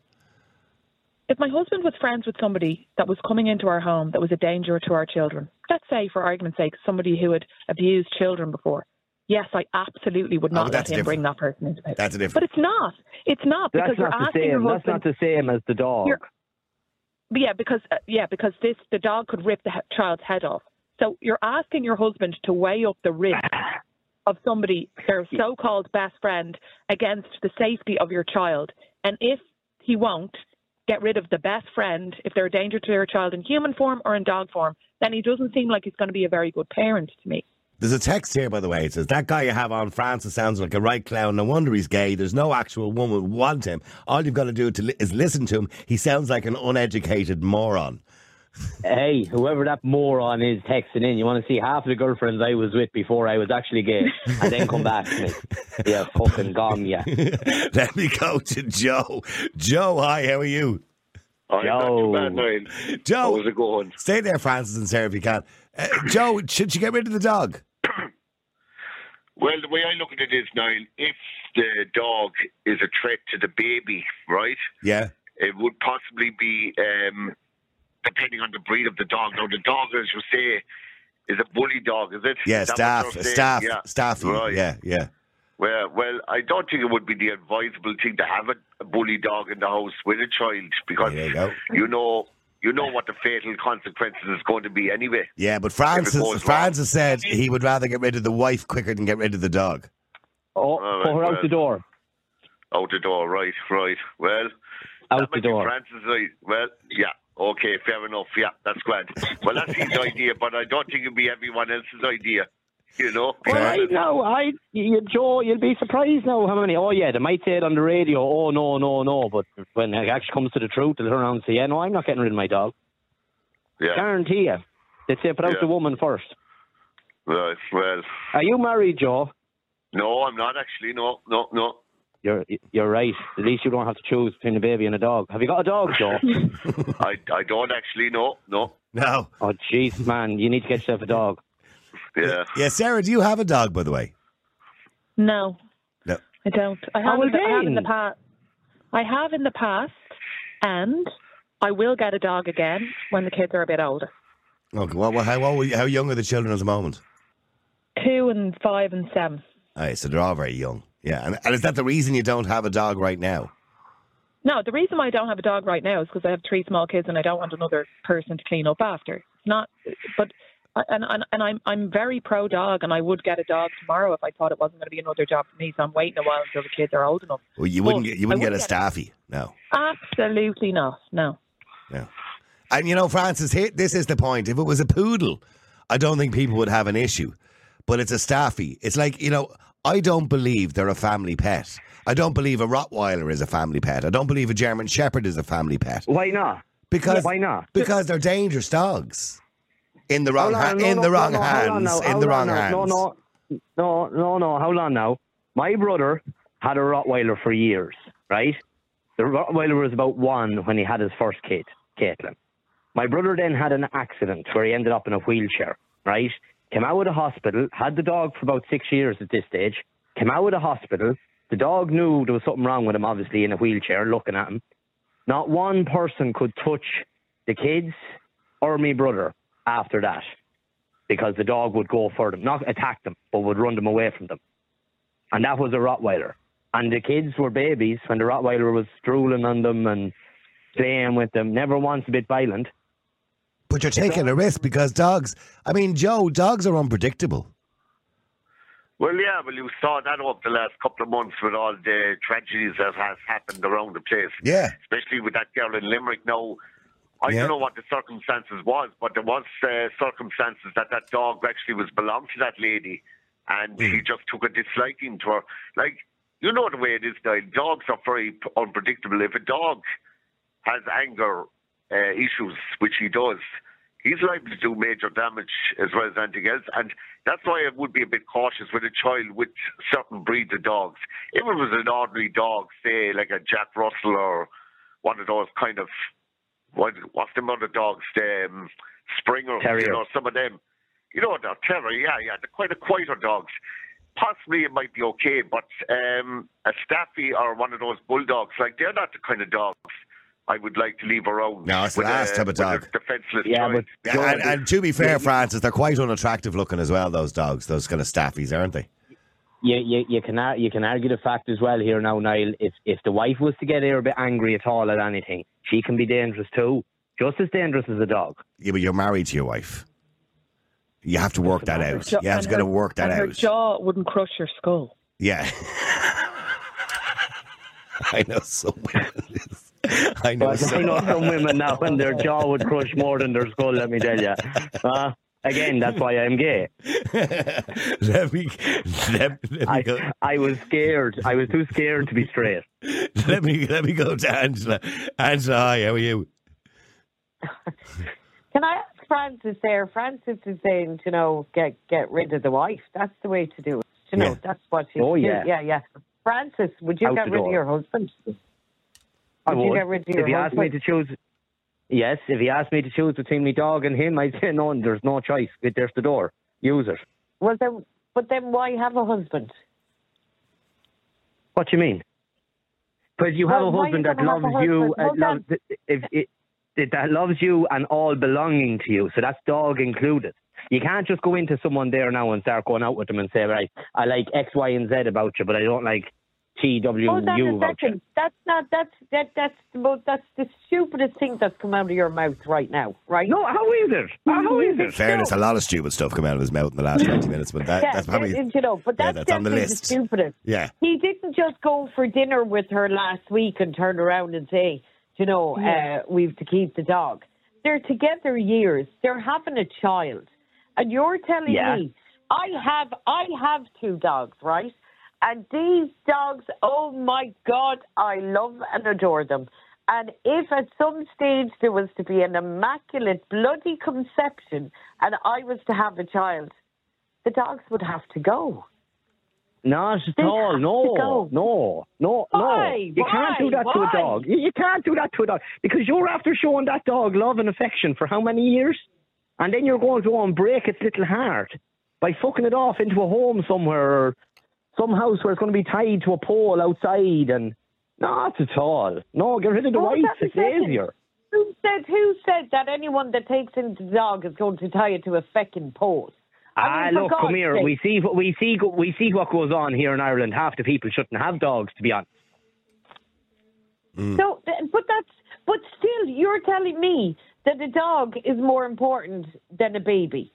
If my husband was friends with somebody that was coming into our home that was a danger to our children, let's say, for argument's sake, somebody who had abused children before, yes, I absolutely would Oh, not but let that's him bring different. that person into the house. That's a different. But it's not. It's not because That's you're not the asking your same. That's husband. not the same as the dog. You're- But yeah, because uh, yeah, because this the dog could rip the he- child's head off. So you're asking your husband to weigh up the risk of somebody, their so-called best friend, against the safety of your child. And if he won't get rid of the best friend, if they're a danger to your child in human form or in dog form, then he doesn't seem like he's going to be a very good parent to me. There's a text here, by the way. It says, that guy you have on, Francis, sounds like a right clown. No wonder he's gay. There's no actual woman would want him. All you've got to do to li- is listen to him. He sounds like an uneducated moron. Hey, whoever that moron is texting in, you want to see half the girlfriends I was with before I was actually gay, and then come back to me. Yeah, fucking gone, yeah. Let me go to Joe. Joe, hi, how are you? I'm not too bad, Niall. Joe, How's it going? stay there, Francis and Sarah, if you can. Uh, Joe, should you get rid of the dog? Well, the way I look at it is, Niall, if the dog is a threat to the baby, right, Yeah. it would possibly be, um, depending on the breed of the dog. Now, the dog, as you say, is a bully dog, is it? Yeah, Is that staff, what you're saying? staff, Yeah. staffy. Right. Yeah, yeah. Well, well, I don't think it would be the advisable thing to have a, a bully dog in the house with a child because There you go. you know, you know what the fatal consequences is going to be anyway. Yeah, but If it Francis, goes Francis said he would rather get rid of the wife quicker than get rid of the dog. Oh, All put her right, out well. the door. Out the door, right, right. Well, Out that the might be door. Francis, right. Well, yeah, okay, fair enough. Yeah, that's grand. Well, that's his idea, but I don't think it'd be everyone else's idea. You know? Well, I know, I, you, Joe, you'll be surprised now how many. Oh, yeah, they might say it on the radio, oh, no, no, no, but when it actually comes to the truth, they'll turn around and say, yeah, no, I'm not getting rid of my dog. Yeah. Guarantee you. They'd say, put out Yeah. the woman first. Right, well, Are you married, Joe? no, I'm not actually. No, no, no. You're you're right. At least you don't have to choose between a baby and a dog. Have you got a dog, Joe? I, I don't actually. No, no. No. Oh, jeez, man, you need to get yourself a dog. Yeah. Yeah, Sarah, do you have a dog, by the way? No, No. I don't. I How have, in the, I have in the again? past. I have in the past, and I will get a dog again when the kids are a bit older. Okay, well, well, how, old, how young are the children at the moment? Two and five and seven. All right, so they're all very young. Yeah, and, and is that the reason you don't have a dog right now? No, the reason why I don't have a dog right now is because I have three small kids and I don't want another person to clean up after. It's not, but and and, and I'm I'm very pro dog, and I would get a dog tomorrow if I thought it wasn't going to be another job for me. So I'm waiting a while until the kids are old enough. Well, you wouldn't Well, get, you wouldn't I get a wouldn't get staffy, no. Absolutely not. No. No. And you know, Francis, here, this is the point. If it was a poodle, I don't think people would have an issue. But it's a staffy. It's like, you know, I don't believe they're a family pet. I don't believe a Rottweiler is a family pet. I don't believe a German Shepherd is a family pet. Why not? Because Why not? Because they're dangerous dogs. In the wrong Hold ha- on, no, in no, the no, wrong no, hold on hands. now, In hold the on wrong now. hands. No, no, no, no, no. Hold on now. My brother had a Rottweiler for years, right? The Rottweiler was about one when he had his first kid, Caitlin. My brother then had an accident where he ended up in a wheelchair, right? Came out of the hospital, had the dog for about six years at this stage, came out of the hospital. The dog knew there was something wrong with him, obviously, in a wheelchair, looking at him. Not one person could touch the kids or my brother after that because the dog would go for them, not attack them, but would run them away from them. And that was a Rottweiler. And the kids were babies when the Rottweiler was drooling on them and playing with them, never once a bit violent. But you're taking a risk because dogs, I mean, Joe, dogs are unpredictable. Well, yeah, well, you saw that over the last couple of months with all the tragedies that has happened around the place. Yeah. Especially with that girl in Limerick now. I Yeah. don't know what the circumstances was, but there was uh, circumstances that that dog actually was belonged to that lady, and Mm. he just took a disliking to her. Like, you know the way it is now. Dogs are very p- unpredictable. If a dog has anger uh, issues, which he does, he's liable to do major damage as well as anything else. And that's why I would be a bit cautious with a child with certain breeds of dogs. If it was an ordinary dog, say like a Jack Russell or one of those kind of, what, what's them other dogs, um, Springer, Terrier. you know, some of them. You know, they're terrier, yeah, yeah, they're quite a quieter dogs. Possibly it might be okay, but um, a Staffy or one of those bulldogs, like, they're not the kind of dogs I would like to leave around. No, it's the with last a- type of with a dog. defenseless Yeah, child. but Yeah, and, and to be fair, Francis, they're quite unattractive looking as well, those dogs, those kind of staffies, aren't they? You, you, you can ar- you can argue the fact as well here now, Niall. If if the wife was to get her a bit angry at all at anything, she can be dangerous too, just as dangerous as a dog. Yeah, but you're married to your wife. You have to work that Her out. jaw- You have and to got to her- work that and her out. jaw wouldn't crush your skull. Yeah. I know some women. I know But I some. know some women now, and their jaw would crush more than their skull. Let me tell you. Uh, again, that's why I'm gay. let me let, let me I, go. I was scared. I was too scared to be straight. Let me let me go to Angela. Angela, hi, how are you? Can I ask Francis there? Francis is saying, you know, get get rid of the wife. That's the way to do it. You know, Yeah. that's what you Oh, do. yeah. Yeah, yeah. Francis, would you Out get the rid door. of your husband? I Would you would. get rid of your If he asked me to husband? choose, yes. If he asked me to choose between me dog and him, I'd say no. There's no choice. There's the door. Use it. Well, then, but then why have a husband? What do you mean? Because you have Well, a why husband you that gonna have loves a you, husband? uh, Hold loves, if it, it, that loves you and all belonging to you. So that's dog included. You can't just go into someone there now and start going out with them and say, right, I like X, Y, and Z about you, but I don't like T, W, Hold on U a about you. second. That's not. That's that. That's the most. That's the stupidest thing that's come out of your mouth right now. Right? No, how is it? How is In it? fairness, a lot of stupid stuff come out of his mouth in the last twenty minutes, but that, Yeah, that's probably it- you know, but yeah, that's, that's on the definitely list. stupidest. Yeah. He didn't just go for dinner with her last week and turn around and say, you know, uh, we've to keep the dog. They're together years. They're having a child, and you're telling Yeah. me I have I have two dogs, right? And these dogs, oh my God, I love and adore them. And if at some stage there was to be an immaculate bloody conception and I was to have a child, the dogs would have to go. Not at They all. have No, to go. no, no, Why? no. You can't do Why? that to a Why? dog. You, you can't do that to a dog because you're after showing that dog love and affection for how many years? And then you're going to go and break its little heart by fucking it off into a home somewhere or some house where it's going to be tied to a pole outside. And not at all. No, get rid of the Hold wife. on a It's second. easier. Who said who said that anyone that takes in the dog is going to tie it to a feckin' pole? I Ah, mean, for look, God's come here. sake. We see, we see, we see what goes on here in Ireland. Half the people shouldn't have dogs, to be honest. So, th- but that's, but still, you're telling me that a dog is more important than a baby.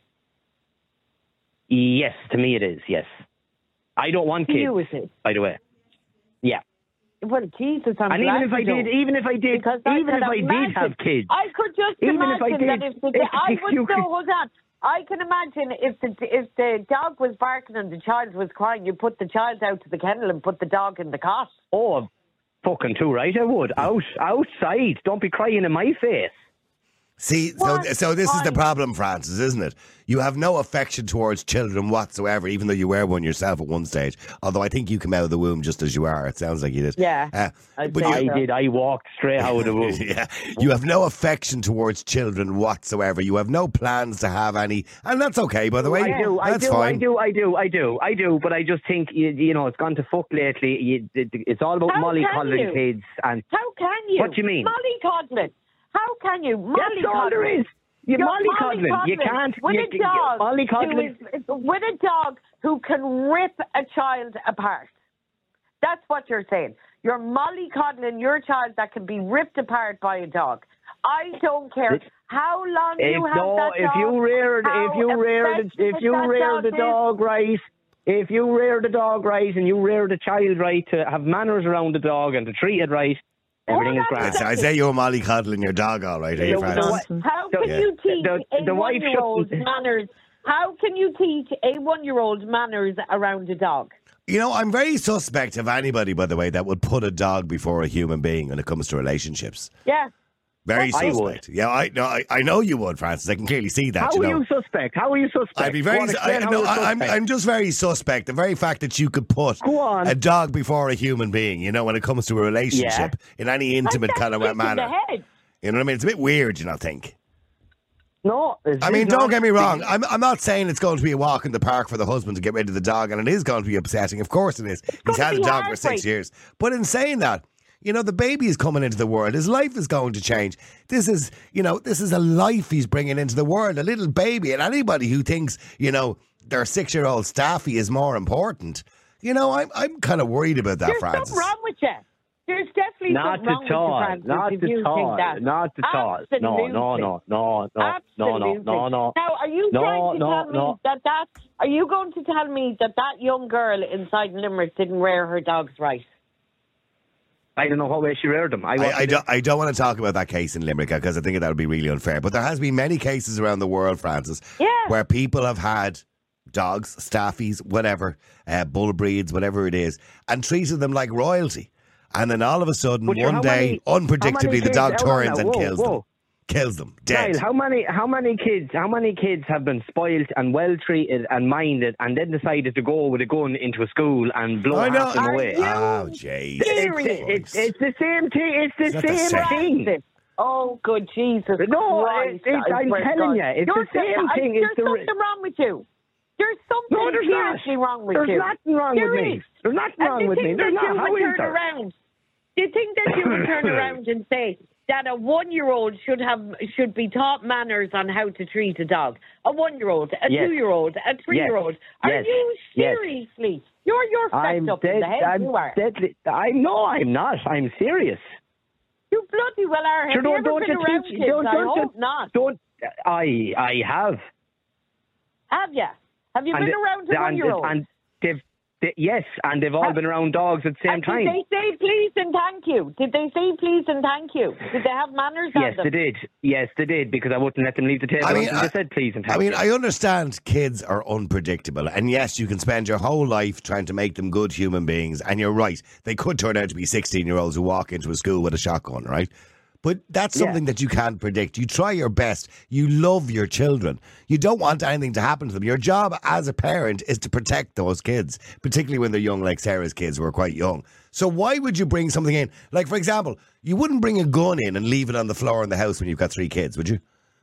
Yes, to me it is. Yes, I don't want To kids. you, is it? By the way, yeah. Well, Jesus, I'm And glad even if I you did, don't. even if I did, Because even I if can I did imagine, have kids, I could just even imagine if I did, that if the if- I if would you no, could- hold on. I can imagine if the if the dog was barking and the child was crying, you put the child out to the kennel and put the dog in the cot. oh, fucking too right, I would. Out, outside. Don't be crying in my face. See, so What? so this is the Why? problem, Francis, isn't it? You have no affection towards children whatsoever, even though you were one yourself at one stage. Although I think you came out of the womb just as you are. It sounds like you did. Yeah, Uh, I'd but say you, I did. I walked straight out of the womb. yeah, you have no affection towards children whatsoever. You have no plans to have any, and that's okay, by the way. I do, I that's do, fine. I do, I do, I do, I do. But I just think you, you know it's gone to fuck lately. You, it, it's all about How mollycoddling can you? kids and How can you? What do you mean? Mollycoddling. How can you? that's all there Mollycoddling. is. You You're mollycoddling. You mollycoddling can't. with you, a dog who mollycoddling. is, with a dog who can rip a child apart. That's what you're saying. You're mollycoddling your child that can be ripped apart by a dog. I don't care how long If, you have no, that if dog. you rear, how if you rear, the, affectionate if you that rear dog the is. dog right, if you rear the dog right, and you rear the child right to have manners around the dog and to treat it right, Everything is Hold on a grand. I say you're mollycoddling your dog, all right, are you, No, Francis? no, How can Yeah. you teach The- a the wife one-year-old shouldn't- manners? How can you teach a one-year-old manners around a dog? You know, I'm very suspect of anybody, by the way, that would put a dog before a human being when it comes to relationships. Yeah. Very I suspect. Yeah, I no, I, I know you would, Francis. I can clearly see that. How you are know. you suspect? How are you suspect? I'd be very. Go on, I, explain how no, you're I, I'm. suspect. I'm just very suspect. The very fact that you could put Go on. a dog before a human being, you know, when it comes to a relationship in any intimate Like, kind of that's in manner. the head. You know what I mean? It's a bit weird, you know. Think. No, it's I mean, not. don't get me wrong. I'm. I'm not saying it's going to be a walk in the park for the husband to get rid of the dog, and it is going to be upsetting. Of course, it is. He's gonna had a be dog for six heartbreaking. years. But in saying that, you know, the baby is coming into the world. His life is going to change. This is, you know, this is a life he's bringing into the world. A little baby, and anybody who thinks, you know, their six-year-old Staffy is more important, you know, I'm. I'm kind of worried about that, There's Francis. something wrong with you. There's definitely Not something wrong at all. with you, Francis, Not if at you all. think that. Not at all. No, Absolutely. no, no, no, no, no, Absolutely. no, no, no. Now, are you No, trying to no, tell me no. that that... Are you going to tell me that that young girl inside Limerick didn't rear her dogs right? I don't know what way she reared them. I, I, wasn't I, don't, I don't want to talk about that case in Limerick because I think that would be really unfair. But there has been many cases around the world, Francis, Yeah. where people have had dogs, staffies, whatever, uh, bull breeds, whatever it is, and treated them like royalty. And then all of a sudden, But sure, one how day, many- how many unpredictably, the kids- dog hold on turns now, and whoa, kills them. whoa. Kills them. Dead. Niall, how many how many kids how many kids have been spoilt and well treated and minded and then decided to go with a gun into a school and blow I know. half them Are away? you Oh, jeez. serious? It's, it's, it's the same thing. It's the It's not the same same. thing. Oh, good Jesus No, Christ. it- it- I I'm swear to telling God. you, it's You're the same saying- thing, There's it's the- something wrong with you. There's something No, there's not. seriously wrong with There's you. nothing wrong There with me. is. There's nothing And wrong do you with me. think There's that not. you How would is turn there? around? Do you think that you would turn around and say that a one-year-old should have should be taught manners on how to treat a dog? A one-year-old, a Yes. two-year-old, a three-year-old. Are Yes. you Yes. seriously? You're you're fucked I'm up in dead. the head. I'm you are. deadly. I know I'm not. I'm serious. You bloody well are. Have Sure, you don't- ever don't been you around teach- kids? don't- I don't you- hope not. Don't. I I have. Have you? Have you And been the- around a and, one-year-old? and they've they, yes, and they've all Have- been around dogs at the same And time. Did they say please and thank you? Did they say please and thank you? Did they have manners Yes, on they them? did. Yes, they did because I wouldn't let them leave the table I mean, until I- they said please and I thank mean, you. I understand kids are unpredictable. And yes, you can spend your whole life trying to make them good human beings. And you're right. They could turn out to be sixteen-year-olds who walk into a school with a shotgun, right? But that's Yeah. something that you can't predict. You try your best. You love your children. You don't want anything to happen to them. Your job as a parent is to protect those kids, particularly when they're young, like Sarah's kids who are quite young. So why would you bring something in? Like, for example, you wouldn't bring a gun in and leave it on the floor in the house when you've got three kids, would you?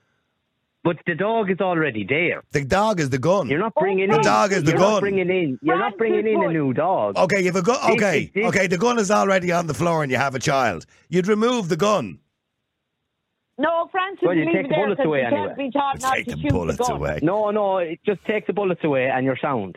But the dog is already there. The dog is the gun. You're not bringing The in. dog is the you're gun. Not bringing in. You're not bringing in a new dog. Okay, you've a gun. This- Okay, this- okay. The gun is already on the floor, and you have a child. You'd remove the gun. No, Francis, Well, you leave take it the there bullets because away you anyway. can't be taught not Take to the shoot bullets the gun. away. No, no. It just takes the bullets away and you're sound.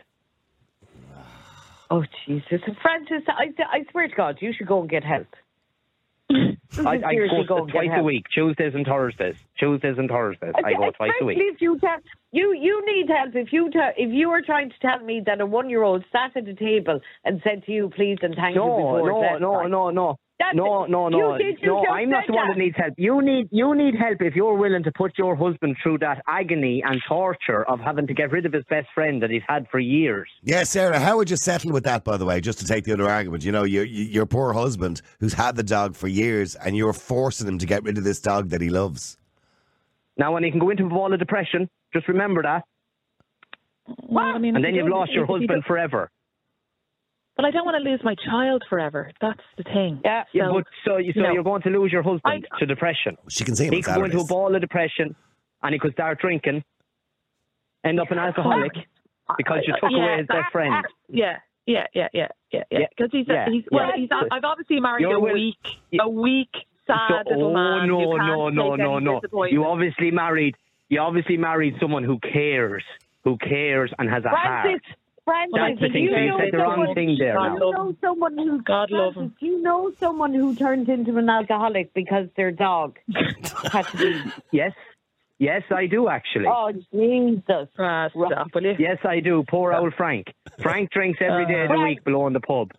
Oh, Jesus. Francis, I, I swear to God, you should go and get help. You should I, I seriously go go and get twice a help. week, Tuesdays and Thursdays. Tuesdays and Thursdays. I go twice a week. Especially if you tell you you need help. If you te- if you were trying to tell me that a one year old sat at the table and said to you, "Please and thank you," No, before no, bedtime. no, no, no. That's No, it. no, no, You did, you no. just I'm not said the one that that. needs help. You need, you need help if you're willing to put your husband through that agony and torture of having to get rid of his best friend that he's had for years. Yeah, Sarah, how would you settle with that, by the way, just to take the other argument? You know, your, your poor husband who's had the dog for years and you're forcing him to get rid of this dog that he loves. Now, when he can go into a ball of depression, just remember that, Well, I mean, and if then you you've don't- lost your if you husband don't- forever. But I don't want to lose my child forever. That's the thing. Yeah. Yeah, So, but so, you- so you know, you're going to lose your husband I- to depression. She can see him He on could go into a Saturdays. ball of depression, and he could start drinking, end up an alcoholic because you took yeah, away his best friend. Yeah, yeah, yeah, yeah, yeah, yeah. Yeah, Because he's, yeah, he's well, yeah. he's. I've obviously married You're a will- weak, Yeah. a weak, sad So- little oh man. no, who can't no, no, take no, any no! disappointment. You obviously married. You obviously married someone who cares, who cares and has a heart. Francis, Francis, Well, I That's the think do thing. you So you know said the wrong someone- thing there. God Now. Do you know someone who God love Francis, him. Do you know someone who turned into an alcoholic because their dog had to be? Yes, yes, I do actually. Oh Jesus! Ah, stop, will you? Yes, I do. Poor old Frank. Frank drinks every day of the Frank. week below in the pub.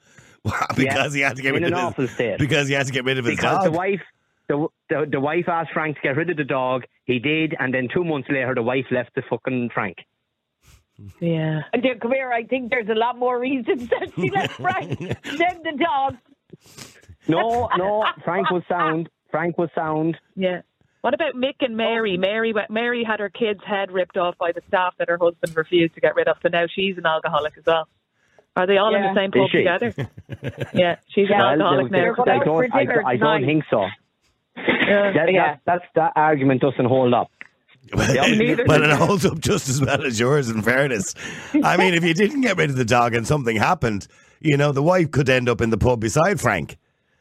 because he had to get in rid an of awful his, state. because he had to get rid of his Because dog. the wife, the, the the wife asked Frank to get rid of the dog. He did, and then two months later, the wife left the fucking Frank. Yeah. And then, come here, I think there's a lot more reasons that she left Frank than the dog. No, no, Frank was sound. Frank was sound. Yeah. What about Mick and Mary? Mary Mary had her kid's head ripped off by the staff that her husband refused to get rid of, so now she's an alcoholic as well. Are they all Yeah. in the same pub Is she? together? Yeah, she's Yeah, an alcoholic Well, now. They're I out don't, for dinner I, I don't tonight. think so. Yeah. That, Yeah. that, that's, that argument doesn't hold up. Well, it holds up just as well as yours, in fairness. I mean, if you didn't get rid of the dog and something happened, you know, the wife could end up in the pub beside Frank.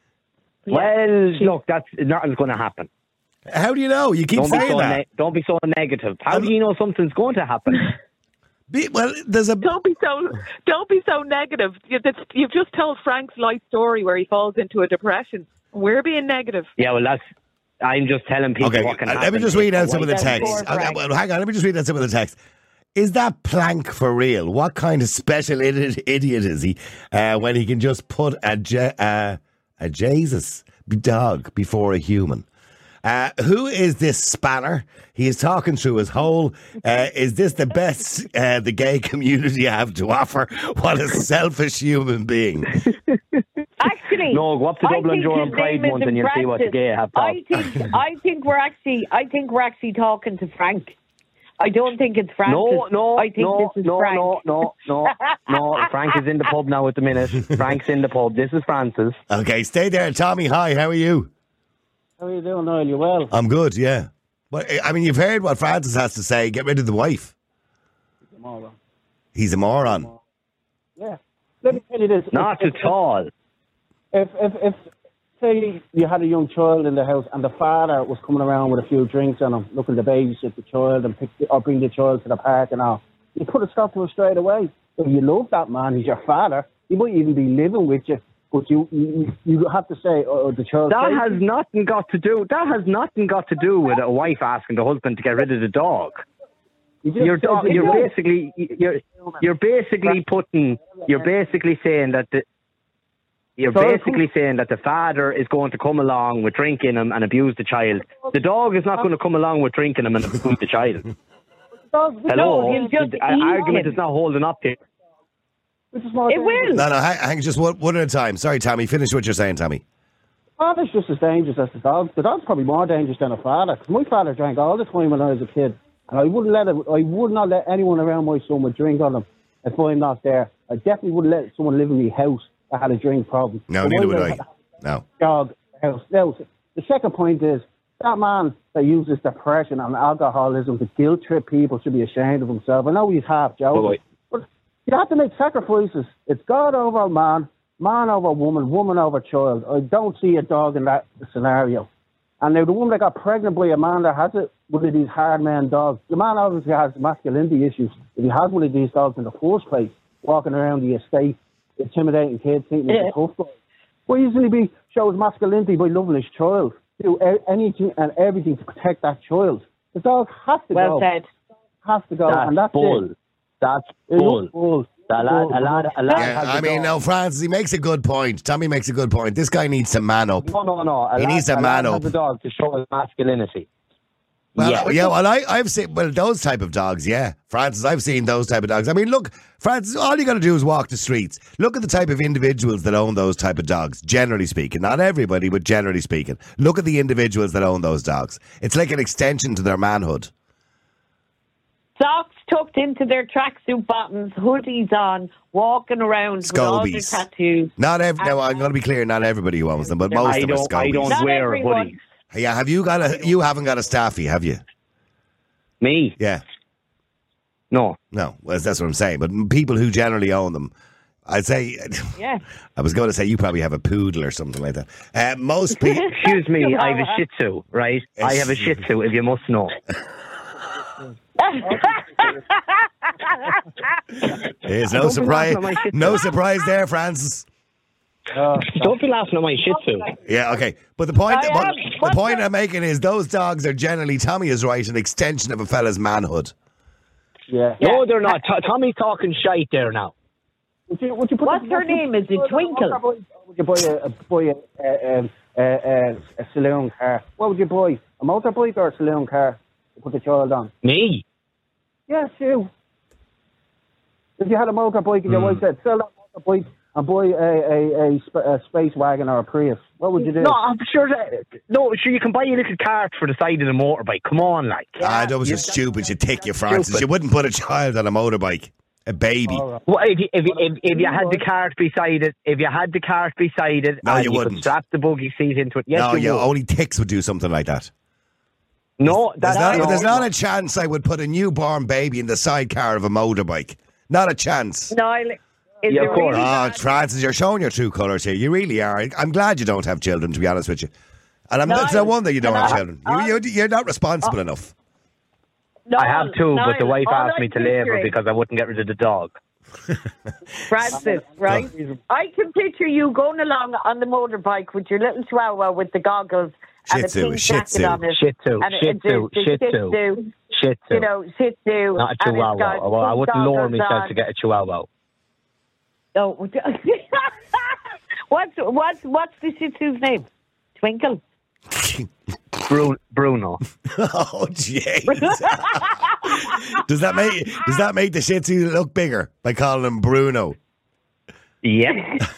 Well, look, that's nothing's going to happen. How do you know? You keep Don't be, saying so that. ne- don't be so negative. How do you know something's going to happen? Be, well, there's a... Don't be so don't be so negative. You- that's- You've just told Frank's life story where he falls into a depression. We're being negative. Yeah, well, that's. I'm just telling people Okay, what can uh, happen. let me just read out some of the That's text. poor Uh, Frank. well, hang on, let me just read out some of the text. Is that Plank for real? What kind of special idiot, idiot is he uh, when he can just put a, Je- uh, a Jesus dog before a human? Uh, who is this spanner? He is talking through his hole. Uh, is this the best uh, the gay community have to offer? What a selfish human being. Actually, No, go up to I Dublin think during his Pride name is Month and you'll see what the in gay have to I think I think we're actually I think we're actually talking to Frank. I don't think it's Francis. No, no, I think no, this is no, Frank. no, no, no, no. Frank is in the pub now at the minute. Frank's in the pub. This is Francis. Okay, stay there. Tommy, hi, how are you? How are you doing, Niall? You well? I'm good, yeah. But I mean, you've heard what Francis has to say. Get rid of the wife. Tomorrow. He's a moron. Yeah. Let me tell you this. Not if, at all. If, if, if, say you had a young child in the house and the father was coming around with a few drinks on him, looking to babysit the child and pick the, or bring the child to the park and all, you put a stop to it straight away. If you love that man, he's your father, he might even be living with you, but you you, you have to say, oh, the child... That has nothing got to do. That has nothing got to do with a wife asking the husband to get rid of the dog. You just You're said dog, you you're love- basically you're you're basically putting you're basically saying that the you're Sorry, basically saying that the father is going to come along with drinking him and abuse the child. The dog is not going to come along with drinking him and abuse the child. Hello, he'll just the eat argument him. is not holding up here. It will. No, no, hang, hang just one, one at a time. Sorry, Tommy. Finish what you're saying, Tommy. Father's just as dangerous as the dog. The dog's probably more dangerous than a father. 'Cause my father drank all the time when I was a kid, and I wouldn't let it, I would not let anyone around my son would drink on him if I'm not there. I definitely wouldn't let someone live in my house that had a drink problem. No, But neither my would wife I. had a No. Dog house. Now, the second point is that man that uses depression and alcoholism to guilt trip people should be ashamed of himself. I know he's half joking, but you have to make sacrifices. It's God over man, man over woman, woman over child. I don't see a dog in that scenario. And now the woman that got pregnant by a man that has it, one of these hard man dogs, the man obviously has masculinity issues. If he has one of these dogs in the first place, walking around the estate, intimidating kids, thinking he's Yeah. a tough guy, why doesn't he be shows masculinity by loving his child? Do e- anything and everything to protect that child. The dog has to Well go. said. Has to go, That's and that's bull. it. That's It bull. is bull. A lad, a lad, a lad Yeah, has I a mean, dog. no, Francis, he makes a good point. Tommy makes a good point. This guy needs to man up. No, no, no. A He lad, needs to a man lad up. has a dog to show his masculinity. Well, yeah. yeah, well, I, I've seen, well, those type of dogs, yeah. Francis, I've seen those type of dogs. I mean, look, Francis, all you got to do is walk the streets. Look at the type of individuals that own those type of dogs, generally speaking. Not everybody, but generally speaking. Look at the individuals that own those dogs. It's like an extension to their manhood. Socks tucked into their tracksuit bottoms, hoodies on, walking around with all their Scobies. tattoos. Not every, now, I'm going to be clear, not everybody who owns them, but most I of them are don't, I scobies. don't Not wear everyone. hoodies. Yeah, have you got a, you haven't got a staffy, have you? Me? Yeah. No. No, well, that's what I'm saying. But people who generally own them, I'd say, Yeah. I was going to say you probably have a poodle or something like that. Uh, most people, Excuse me, I have a Shih Tzu, right? I have a Shih Tzu, if you must know. there's no Don't be surprise, laughing at my Shih Tzu. no surprise there, Francis. Don't be laughing at my Shih Tzu. Yeah, okay. But the point, I but am. the What's point the- I'm making is those dogs are generally, Tommy is right, an extension of a fella's manhood. Yeah. No, they're not. T- Tommy's talking shite there now. Would you, would you put What's the, her name? Is it Twinkle? Would you buy a, a, buy a, a, um, a, a, a saloon car? What would you buy? A motorbike or a saloon car to put the child on? Me? Yes, you. If you had a motorbike and your Mm. wife said, sell that motorbike and buy a, a, a, sp- a space wagon or a Prius, what would you do? No, I'm sure that, no, sure you can buy a little cart for the side of the motorbike. Come on, like. Ah, that was just stupid. You take your Francis. stupid. You wouldn't put a child on a motorbike. A baby. All right. Well, if you, if, you- if, if you had the cart beside it, if you had the cart beside it, No, and you you wouldn't. could strap the buggy seat into it. Yes, no, you yeah, would. only ticks would do something like that. No, There's, that's not, no, there's not a chance I would put a newborn baby in the sidecar of a motorbike. Not a chance. Niall, is Yeah, it of course. really Oh, bad? Francis, you're showing your true colours here. You really are. I'm glad you don't have children, to be honest with you. And I'm, No, it's no wonder you don't no, have children. You, I- you, you're not responsible enough. I have two, but the Niall, wife all asked me I'm to labour picturing- because I wouldn't get rid of the dog. Francis, right? I can picture you going along on the motorbike with your little chihuahua with the goggles Shih and a Tzu, pink Shih jacket Tzu. on it. Shih Tzu, and Shih it- Tzu, the- the Shih Shih Tzu. Tzu, Shih Tzu. You know, Shih Tzu. Not a and it's chihuahua. got Well, I pink wouldn't lower goggles myself on. to get a chihuahua. Oh, what's what's what's the Shih Tzu's name? Twinkle. Bru- Bruno. Oh, jeez. does that make does that make the Shih Tzu look bigger by calling him Bruno? Yep.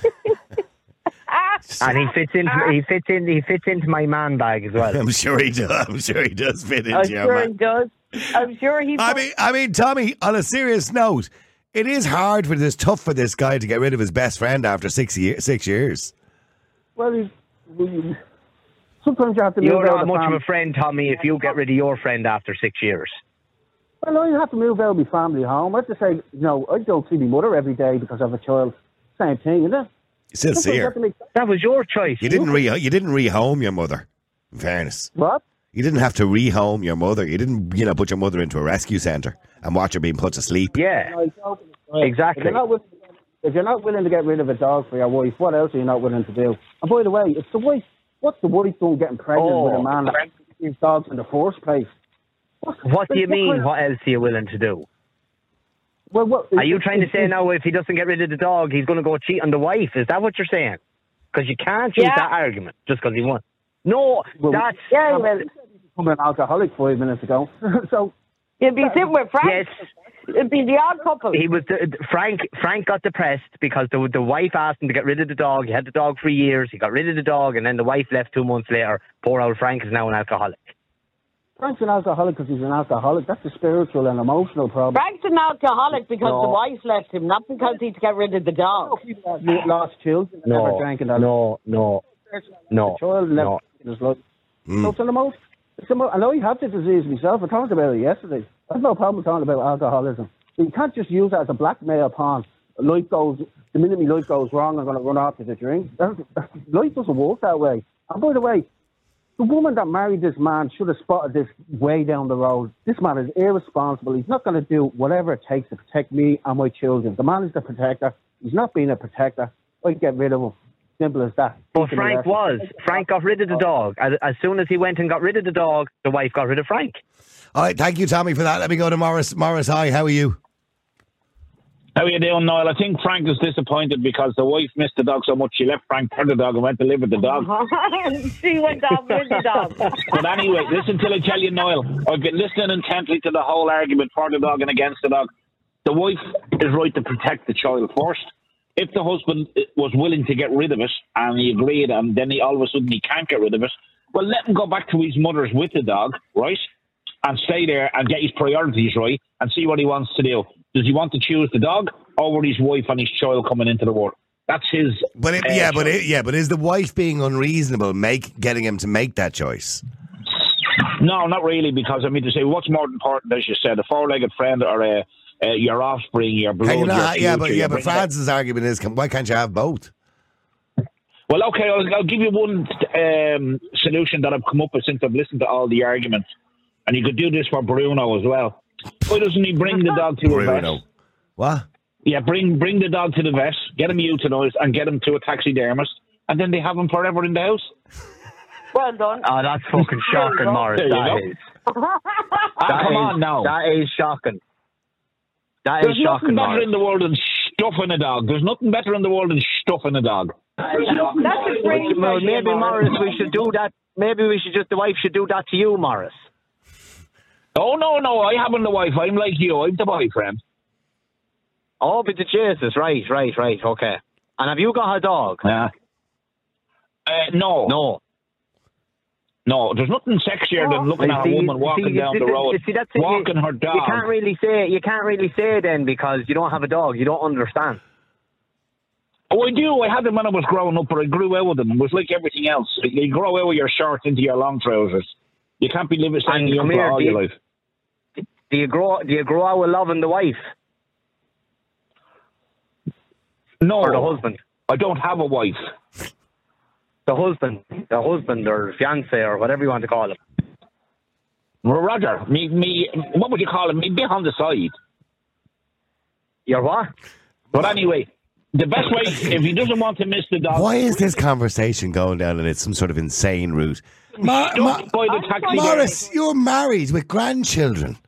And he fits into he fits in he fits into my man bag as well. I'm sure he does. I'm sure he does fit into I'm your sure man. he does. I'm sure he. I mean, I mean, Tommy. On a serious note, it is hard for this, tough for this guy to get rid of his best friend after six years. Six years. Well, he's, we, sometimes you have to move You're out not of the much of family. a friend, Tommy, if you get rid of your friend after six years. Well, no, you have to move out of my family home. I have to say, you know, I don't see my mother every day because I have a child. Same thing, isn't it? You still see her. That was your choice. You didn't re you didn't rehome your mother. In fairness, What? you didn't have to rehome your mother. You didn't, you know, put your mother into a rescue centre and watch her being put to sleep. Yeah, No, it's open, right? exactly. If you're, not willing, if you're not willing to get rid of a dog for your wife, what else are you not willing to do? And by the way, it's the wife. What's the wife doing getting pregnant Oh. with a man that gives dogs in the first place? What, What do you mean, kind of- what else are you willing to do? Well, what, Are you trying to it's- say it's- now if he doesn't get rid of the dog, he's going to go cheat on the wife? Is that what you're saying? Because you can't use Yeah. that argument just because he won. No, Well, that's... Yeah, well, I'm an alcoholic five minutes ago. so, you'd be sitting with Frank. Yes, It'd be the odd couple. he was... The, Frank Frank got depressed because the, the wife asked him to get rid of the dog. He had the dog for years. He got rid of the dog, and then the wife left two months later. Poor old Frank is now an alcoholic. Frank's an alcoholic because he's an alcoholic. That's a spiritual and emotional problem. Frank's an alcoholic because No. the wife left him, not because he'd get rid of the dog. People have lost children and never No, drank in their no, no, no, A child never no. in his life. Mm. So it's an emotion. It's emo- I know you have the disease myself. I talked about it yesterday. I have no problem talking about alcoholism. But you can't just use that as a blackmail pawn. Life goes, the minute my life goes wrong, I'm going to run off to the drink. That, that, life doesn't work that way. And by the way, the woman that married this man should have spotted this way down the road. This man is irresponsible. He's not going to do whatever it takes to protect me and my children. The man is the protector. He's not being a protector. I can get rid of him. Simple as that. But Frank was. Frank got rid of the dog. As, as soon as he went and got rid of the dog, the wife got rid of Frank. All right, thank you, Tommy, for that. Let me go to Morris. Morris, hi. How are you? How are you doing, Niall? I think Frank is disappointed because the wife missed the dog so much she left Frank for the dog and went to live with the dog. She went off with the dog. But anyway, listen till I tell you, Niall. I've been listening intently to the whole argument for the dog and against the dog. The wife is right to protect the child first. If the husband was willing to get rid of it and he agreed and then he all of a sudden he can't get rid of it, well, let him go back to his mother's with the dog, right? And stay there and get his priorities right and see what he wants to do. Does he want to choose the dog over his wife and his child coming into the world? That's his. But it, uh, yeah, but choice. it, yeah, but is the wife being unreasonable, make getting him to make that choice? No, not really, because I mean to say, what's more important, as you said, a four-legged friend or a, uh, your offspring, your blood, Can you your not, yeah, future, but your yeah, but bring- Francis' argument is, can, why can't you have both? Well, okay, I'll, I'll give you one um, solution that I've come up with since I've listened to all the arguments, and you could do this for Bruno as well. Why doesn't he bring the dog to a Bruno. vet? What? Yeah, bring bring the dog to the vet, get him euthanized, and get him to a taxidermist, and then they have him forever in the house. Well done. Oh, that's fucking shocking, Morris. There you That go. is. Ah, That come is- on now. That is shocking. That is There's nothing shocking, better Morris. in the world than sh- stuffing a dog. There's nothing better in the world than stuffing a dog. That's a great Well, idea, maybe, Morris, we should do that. Maybe we should just, the wife should do that to you, Morris. Oh, no, no, I haven't a wife. I'm like you. I'm the boyfriend. Oh, but the Jesus. Right, right, right. Okay. And have you got a dog? Yeah. Uh, no. No. No, there's nothing sexier than looking Well, at see, a woman walking see, down see, the road, see, that's it. walking you, her dog. You can't really say. You can't really say then because you don't have a dog. You don't understand. Oh, I do. I had them when I was growing up, but I grew out with them. It was like everything else. You grow out with your shorts into your long trousers. You can't be living staying young for all your life. Do you grow? Do you grow out with loving the wife? No, or the husband. I don't have a wife. The husband, the husband or fiance or whatever you want to call him. Well, Roger, me, me, what would you call him? Me bit on the side. Your what? But anyway, the best way, if he doesn't want to miss the dog... Why is this conversation going down and it's some sort of insane route? Ma- Ma- by the taxi Morris, you're married with grandchildren.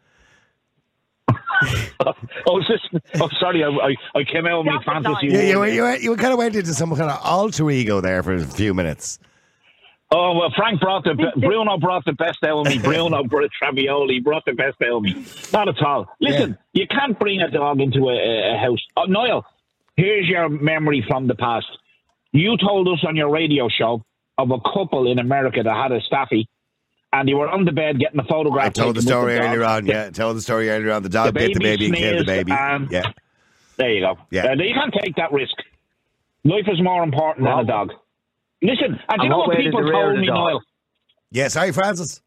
oh, just, oh, sorry, I, I, I came out with my fantasy. Yeah, you, you, you kind of went into some kind of alter ego there for a few minutes. Oh, well, Frank brought the, Bruno brought the best out of me. Bruno brought Travioli, brought the best out of me. Not at all. Listen, yeah. You can't bring a dog into a, a house. Oh, Niall, here's your memory from the past. You told us on your radio show of a couple in America that had a staffy, and they were on the bed getting a photograph. I told the story the earlier on, yeah. Told the story earlier on. The dog the bit the baby and killed the baby. And yeah. There you go. Yeah. Uh, you can't take that risk. Life is more important well, than a dog. Listen, and do you know what people told me, Niall? Yeah, sorry, Francis.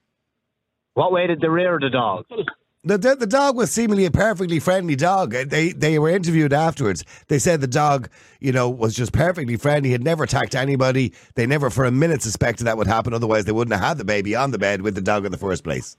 What way did they rear the dog? The, the the dog was seemingly a perfectly friendly dog. They they were interviewed afterwards. They said the dog, you know, was just perfectly friendly. Had never attacked anybody. They never for a minute suspected that would happen. Otherwise, they wouldn't have had the baby on the bed with the dog in the first place.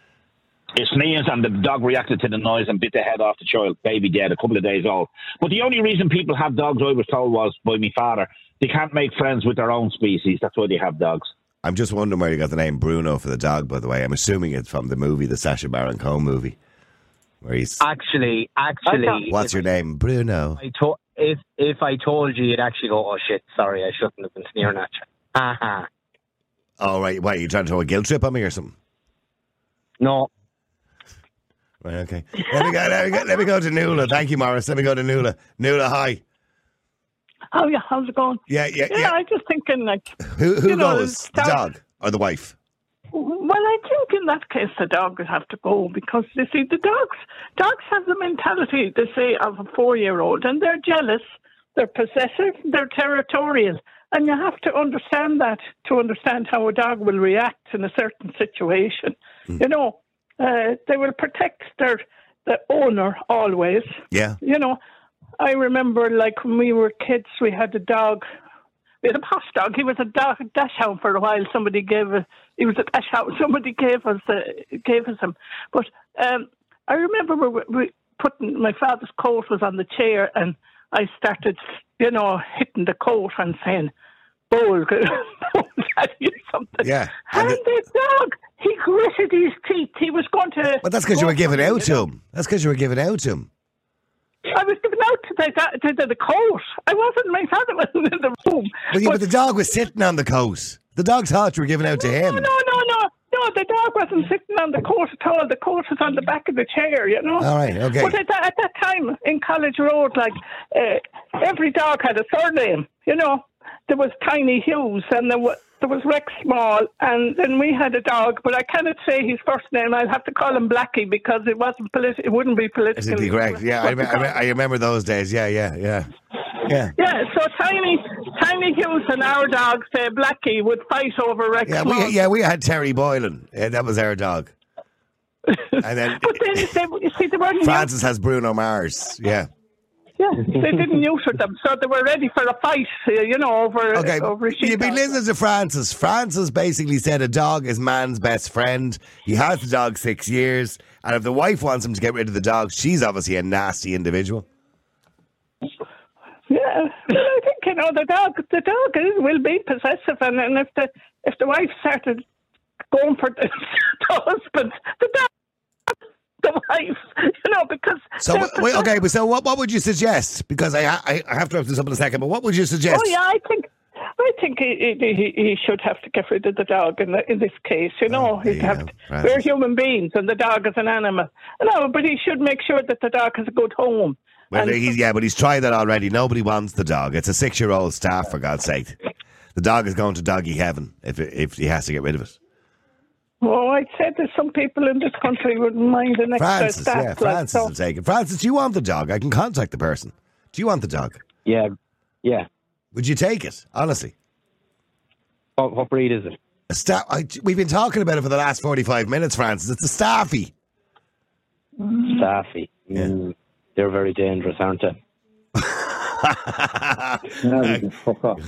It sneezed and the dog reacted to the noise and bit the head off the child. Baby dead, a couple of days old. But the only reason people have dogs, I was told, was by my father. They can't make friends with their own species. That's why they have dogs. I'm just wondering where you got the name Bruno for the dog, by the way. I'm assuming it's from the movie, the Sacha Baron Cohen movie. Where he's Actually, actually... What's your name? Bruno. I to- if, if I told you, you'd actually go, oh shit, sorry, I shouldn't have been sneering at you. Haha. Oh, right. Why, are you trying to throw a guilt trip on me or something? No. Right, okay. Let me go, let me go, let me go to Nuala. Thank you, Morris. Let me go to Nuala. Nuala, hi. Oh, yeah, how's it going? Yeah, yeah, yeah. yeah. I'm just thinking, like... Who, who you know, goes? The dog or the wife? Well, I think in that case the dog would have to go because, you see, the dogs dogs have the mentality, they say, of a four-year-old, and they're jealous, they're possessive, they're territorial, and you have to understand that to understand how a dog will react in a certain situation. Mm. You know, uh, they will protect their the owner always. Yeah. You know, I remember, like, when we were kids, we had a dog. We had a posh dog. He was a dog, dash hound for a while. Somebody gave a, he was a dash hound. Somebody gave us a, gave us him. But um, I remember we, we putting, my father's coat was on the chair, and I started, you know, hitting the coat and saying, "Bowl, bowl, daddy," or something. Yeah. And, and the, the dog, he gritted his teeth. He was going to. But that's because you were giving out to him. That's because you were giving out to him. I was giving out to the, to the, the coat. I wasn't, my father wasn't in the room. Well, yeah, but, but the dog was sitting on the coat. The dog thought you were giving out to him. No, no, no, no. No, the dog wasn't sitting on the coat at all. The coat was on the back of the chair, you know. All right, okay. But at that, at that time, in College Road, like, uh, every dog had a surname, you know. There was Tiny Hughes, and there was, there was Rex Small, and then we had a dog, but I cannot say his first name. I'll have to call him Blackie because it wasn't politi- it wouldn't be politically correct. Yeah, I, I, I remember those days. Yeah, yeah, yeah. Yeah. Yeah, so Tiny Tiny Hughes and our dog, say Blackie, would fight over Rex yeah, Small. we, yeah, we had Terry Boylan. Yeah, that was our dog. And then, but then they, you see, they weren't Francis has Bruno Mars. Yeah. Yeah, they didn't neuter them, so they were ready for a fight, you know, over okay. over a sheep. You've been listening to Francis. Francis basically said a dog is man's best friend. He has the dog six years, and if the wife wants him to get rid of the dog, she's obviously a nasty individual. Yeah, but I think, you know, the dog, the dog is, will be possessive, and, and if the if the wife started going for the, the husband, the dog the wife, you know, because... So, wait, okay, but so what, what would you suggest? Because I, I I have to have this up in a second, but what would you suggest? Oh, yeah, I think I think he, he, he should have to get rid of the dog in, the, in this case, you know. Oh, He'd yeah, have to, Francis. we're human beings and the dog is an animal. No, but he should make sure that the dog has a good home. Well, And- he's, yeah, but he's tried that already. Nobody wants the dog. It's a six-year-old staff, for God's sake. The dog is going to doggy heaven if if he has to get rid of it. Well, I'd say that some people in this country wouldn't mind an extra Francis, staff. yeah, like, Francis so- will take it. Francis, do you want the dog? I can contact the person. Do you want the dog? Yeah, yeah. Would you take it, honestly? What, what breed is it? A sta- I, we've been talking about it for the last forty-five minutes, Francis. It's a staffy. Staffy. Mm, they're very dangerous, aren't they? Fuck off.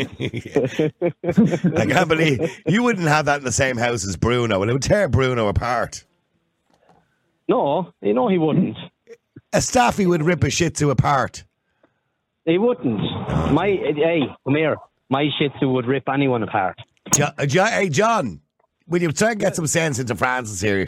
I can't believe you wouldn't have that in the same house as Bruno, and it would tear Bruno apart. No, you know he wouldn't. A staffy would rip a Shih Tzu apart. He wouldn't. My hey, come here. My Shih Tzu would rip anyone apart. Jo- uh, Jo- hey, John, will you try and get some sense into Francis here?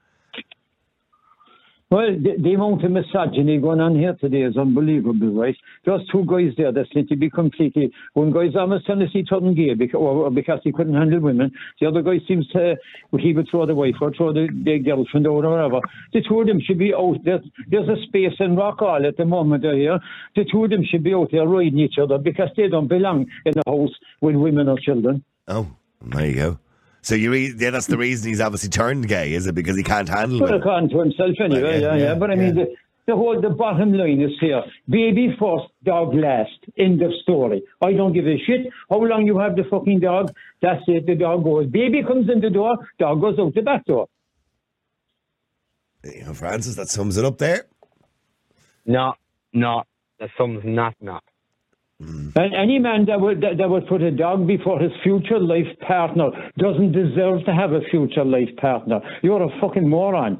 Well, the, the amount of misogyny going on here today is unbelievable, right? There's two guys there that seem to be completely... One guy's almost trying to see turning gay because, or, because he couldn't handle women. The other guy seems to... Well, he would throw the wife or throw the, the girlfriend out or whatever. The two of them should be out. There's, there's a space in Rockall at the moment out here. The two of them should be out there riding each other because they don't belong in a house with women or children. Oh, there you go. So you re- yeah, that's the reason he's obviously turned gay, is it? Because he can't handle Well, it? according to himself anyway, Right, yeah, yeah, yeah, yeah, But I mean, the, the whole, the bottom line is here. Baby first, dog last. End of story. I don't give a shit how long you have the fucking dog. That's it, the dog goes. Baby comes in the door, dog goes out the back door. You know, Francis, that sums it up there. No, no. That sums not, not. And any man that would that, that would put a dog before his future life partner doesn't deserve to have a future life partner. You're a fucking moron.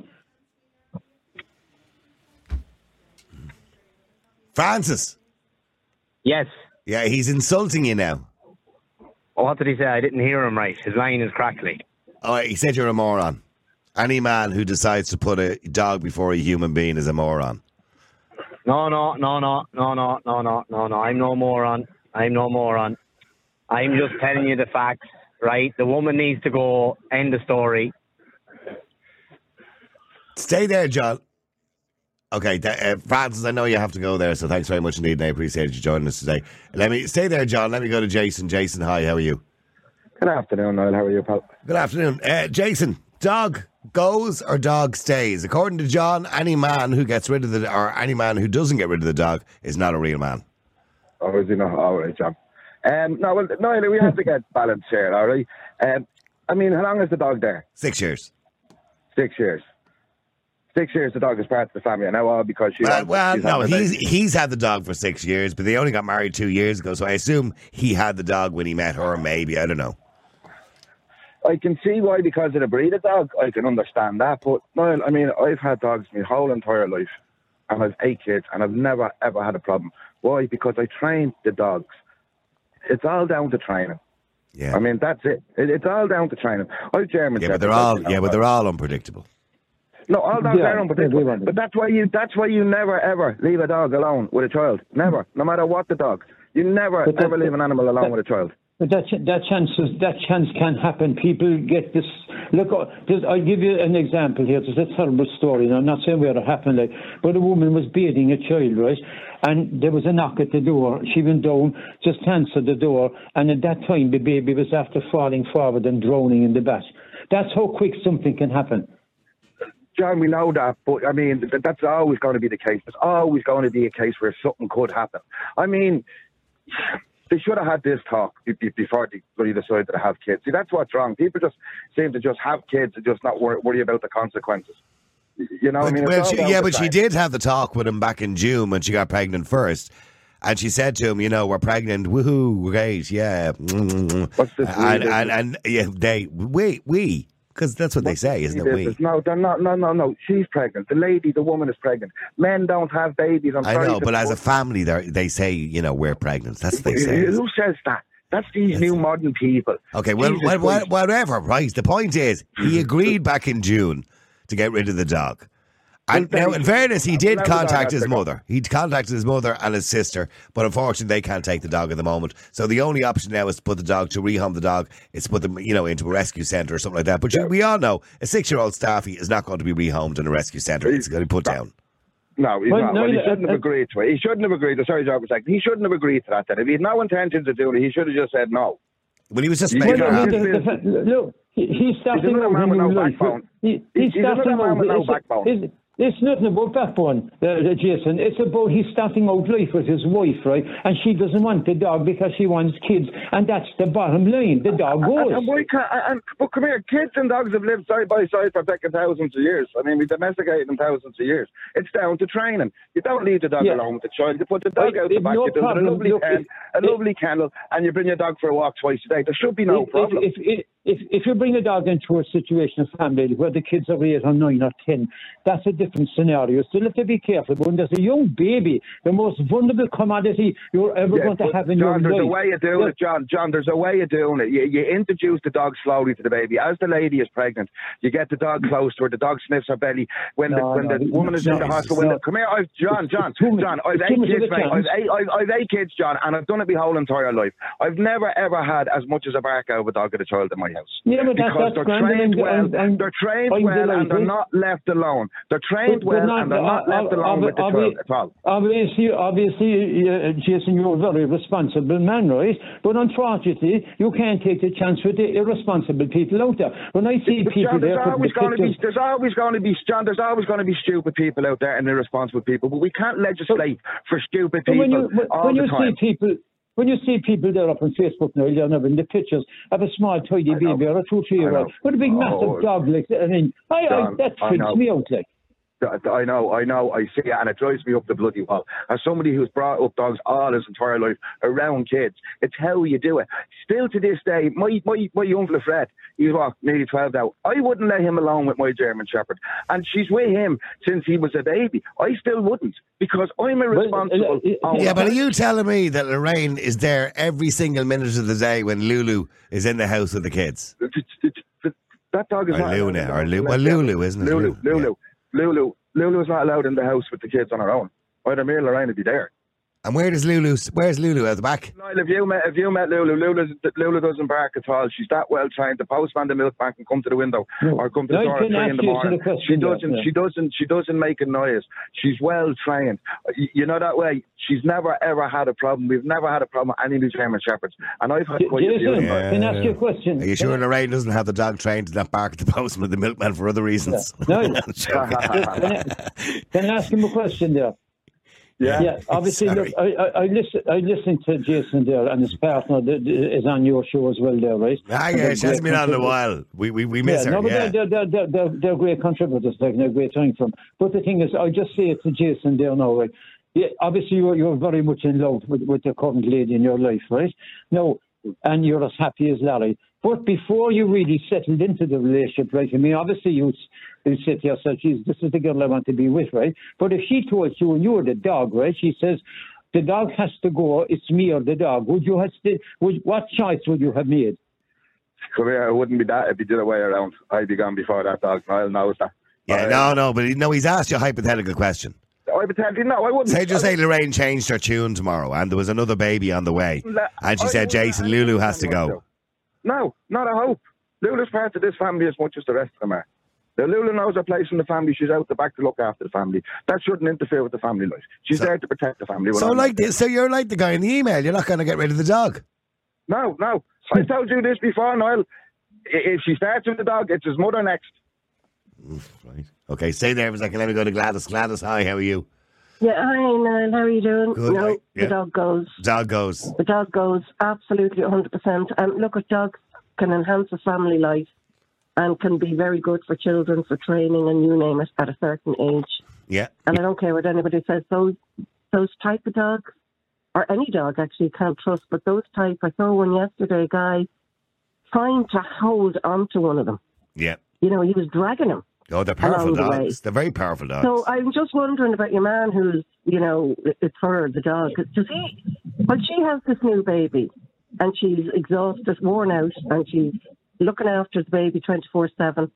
Francis. Yes. Yeah, he's insulting you now. What did he say? I didn't hear him right. His line is crackly. Oh, he said you're a moron. Any man who decides to put a dog before a human being is a moron. No, no, no, no, no, no, no, no, no, no. I'm no moron. I'm no moron. I'm just telling you the facts, right? The woman needs to go. End of story. Stay there, John. Okay, th- uh, Francis, I know you have to go there, so thanks very much indeed, and I appreciate you joining us today. Let me stay there, John. Let me go to Jason. Jason, hi, how are you? Good afternoon, Niall. How are you, pal? Good afternoon. Uh, Jason, dog goes or dog stays? According to John, any man who gets rid of the, or any man who doesn't get rid of the dog is not a real man. Oh, is he not? All right, John. Um, no, well, Niall, we have to get balance here, all right? Um, I mean, how long is the dog there? Six years. Six years. Six years the dog is part of the family, and now all because she... Well, well she's no, having a he's baby. he's had the dog for six years, but they only got married two years ago, so I assume he had the dog when he met her, maybe, I don't know. I can see why, because of the breed of dog, I can understand that. But, Niall, I mean, I've had dogs my whole entire life, and I've eight kids, and I've never, ever had a problem. Why? Because I trained the dogs. It's all down to training. Yeah. I mean, that's it. it it's all down to training. I've German Yeah, but Shepherds, they're like, all you know, yeah, but they're all unpredictable. No, all dogs Yeah, are unpredictable. But that's why you that's why you never ever leave a dog alone with a child. Never. No matter what the dog. You never But that- ever leave an animal alone that- with a child. But that ch- that chance is- that chance can happen. People get this. Look, uh, there's- I'll give you an example here. There's a terrible story. Now, I'm not saying where it happened, like, but a woman was bathing a child, right? And there was a knock at the door. She went down, just answered the door, and at that time the baby was after falling forward and drowning in the bath. That's how quick something can happen. John, we know that, but I mean, th- that's always going to be the case. There's always going to be a case where something could happen. I mean, they should have had this talk be- be- before they really decided to have kids. See, that's what's wrong. People just seem to just have kids and just not worry, worry about the consequences. You know, what I mean, it's Well, all she, down yeah, to but she time. did have the talk with him back in June when she got pregnant first. And she said to him, you know, we're pregnant, woohoo, great, yeah. What's this and, weird and, and, yeah, they, we, we, because that's what they say, isn't it, we? No, they're not. No, no, no. She's pregnant. The lady, the woman is pregnant. Men don't have babies. I'm I sorry know, to- but as a family, they they say, you know, we're pregnant. That's what they say. Who says that? That's these new modern people. Okay, well, Jesus well, Christ. whatever, right? The point is, he agreed back in June to get rid of the dog. And now, in fairness, he did Well, that was contact our his ethical. mother. He contacted his mother and his sister, but unfortunately, they can't take the dog at the moment. So the only option now is to put the dog, to rehome the dog, is to put them, you know, into a rescue centre or something like that. But you- we all know a six-year-old Staffy is not going to be rehomed in a rescue centre. It's going to be put down. No, he's Well, not. no, Well, he uh, shouldn't uh, have agreed to it. He shouldn't have agreed to Sorry, Joe, for a second. He shouldn't have agreed to that then. If he had no intentions of doing it, he should have just said no. When he was just You making know, her Well, happy. the- the- the- Look, he- he's starting another out man a with new no life. backbone. He- He's He's another starting man out. with no it's- backbone. it's- It's nothing about backbone, uh, Jason. It's about he's starting out life with his wife, right? And she doesn't want the dog because she wants kids, and that's the bottom line. The dog goes. And, and why can't, and, but come here, kids and dogs have lived side by side for fucking thousands of years. I mean, we domesticated them thousands of years. It's down to training. You don't leave the dog Yeah. alone with the child. You put the dog Right, out the if back, no you build a problem, lovely look, pen, if- a lovely kennel, and you bring your dog for a walk twice a day. There should be no If- problem. If, if, if, if you bring a dog into a situation of family where the kids are eight or nine or ten, that's a different scenario. Still have to be careful. But when there's a young baby, the most vulnerable commodity you're ever Yeah, going to but have in John, your there's life. a way of doing Yeah. it, John. John, there's a way of doing it. You, you introduce the dog slowly to the baby. As the lady is pregnant, you get the dog close to her. The dog sniffs her belly. When the No, when no, the woman is no, in the no, hospital, when no. the, come here, I've, John, John, It's too much- John. I've it's too eight much of kids, a mate. I've chance. eight, I've, I've eight kids, John, and I've done it my whole entire life. I've never ever had as much as a bark out of a dog at a child in my house. Yeah, but that- because that's they're grand, trained and- well. and- and they're trained I'm well, and delighted. they're not left alone. They're trained But- but well, not- and they're not uh, left uh, alone with the obvi- child at all. Obviously, obviously, uh, Jason, you're a very responsible man, right? But unfortunately, you can't take the chance with the irresponsible people out there. When I see But people John, there there's putting always the going to be pictures, there's always going to be John. There's always going to be stupid people out there and irresponsible people, but we can't legislate for stupid But people when you when, all when the you time. see people. When you see people there up on Facebook now, you know, in the pictures of a small, tidy baby or a two, three year old with a big, Oh, massive dog like that, I mean, I, I, John, that I freaks know. me out, like. I know, I know, I see it, and it drives me up the bloody wall. As somebody who's brought up dogs all his entire life around kids, it's how you do it. Still to this day, my my, my uncle Fred, he's what, nearly twelve now. I wouldn't let him alone with my German Shepherd, and she's with him since he was a baby. I still wouldn't because I'm a responsible owner. Yeah, but are you telling me that Lorraine is there every single minute of the day when Lulu is in the house with the kids? That dog is Or not Luna, allowed or in the Lu- house. well, Lulu, isn't it? Lulu, Lulu, Lulu, Lulu, Lulu is not allowed in the house with the kids on her own. Either me or Lorraine would be there. And where does Lulu? Where's Lulu at the back? Niall, if you met if you met Lulu, Lulu, Lulu doesn't bark at all. She's that well trained. The postman, the milk bank, can come to the window or come to the I door at can three ask in the you morning. the question She there, doesn't. yeah. She doesn't. She doesn't make a noise. She's well trained. You, you know that way. She's never ever had a problem. We've never had a problem with any of these German Shepherds, and I've had quite a few. Jason, of them. can I ask you a question? Are you sure Lorraine doesn't have the dog trained to not bark at the postman, the milkman, for other reasons? No. Joking. can, I, can I ask him a question there? Yeah. Yeah, obviously, Sorry. look, I, I, I, listen, I listen to Jason there, and his partner th- th- is on your show as well there, right? Ah, And yeah, they're she hasn't great been on in a contributors. while. We we, we miss yeah, her. No, but yeah. they're, they're, they're, they're, they're great contributors, like, and they're great time from. But the thing is, I just say it to Jason there now, right? Yeah, obviously, you're, you're very much in love with, with the current lady in your life, right? No, and you're as happy as Larry. But before you really settled into the relationship, right? I mean, obviously, you you say to yourself, geez, this is the girl I want to be with, right? But if she told you, and you were the dog, right? She says, the dog has to go, it's me or the dog. Would you have st- would, what choice would you have made? Come here, it wouldn't be that if you did a way around. I'd be gone before that dog. Niall knows that. Yeah, Uh, no, no, but he- no, he's asked you a hypothetical question. I pretend no, I wouldn't. Say, just say Lorraine changed her tune tomorrow, and there was another baby on the way, La- and she I said, wouldn't "Jason, have Lulu has to anything go." No, not a hope. Lulu's part of this family as much as the rest of them are. Now, Lulu knows her place in the family. She's out the back to look after the family. That shouldn't interfere with the family life. She's So- there to protect the family. when So, I'm like not. this, so you're like the guy in the email. You're not going to get rid of the dog. No, no. I told you this before, Niall. I- If she starts with the dog, it's his mother next. Right. Okay, stay there for a second. Let me go to Gladys. Gladys, hi. How are you? Yeah, hi, Niall. How are you doing? Good, no, right, yeah. the dog goes. Dog goes. The dog goes absolutely one hundred percent. And look, at dogs can enhance a family life and can be very good for children, for training, and you name it, at a certain age. Yeah. And I don't care what anybody says. Those those type of dogs, or any dog actually, you can't trust. But those type, I saw one yesterday, a guy trying to hold on to one of them. Yeah. You know, he was dragging him. Oh, they're powerful along the way. dogs. They're very powerful dogs. So I'm just wondering about your man who's, you know, it's her, the dog. Does he, when she has this new baby and she's exhausted, worn out, and she's looking after the baby twenty-four seven,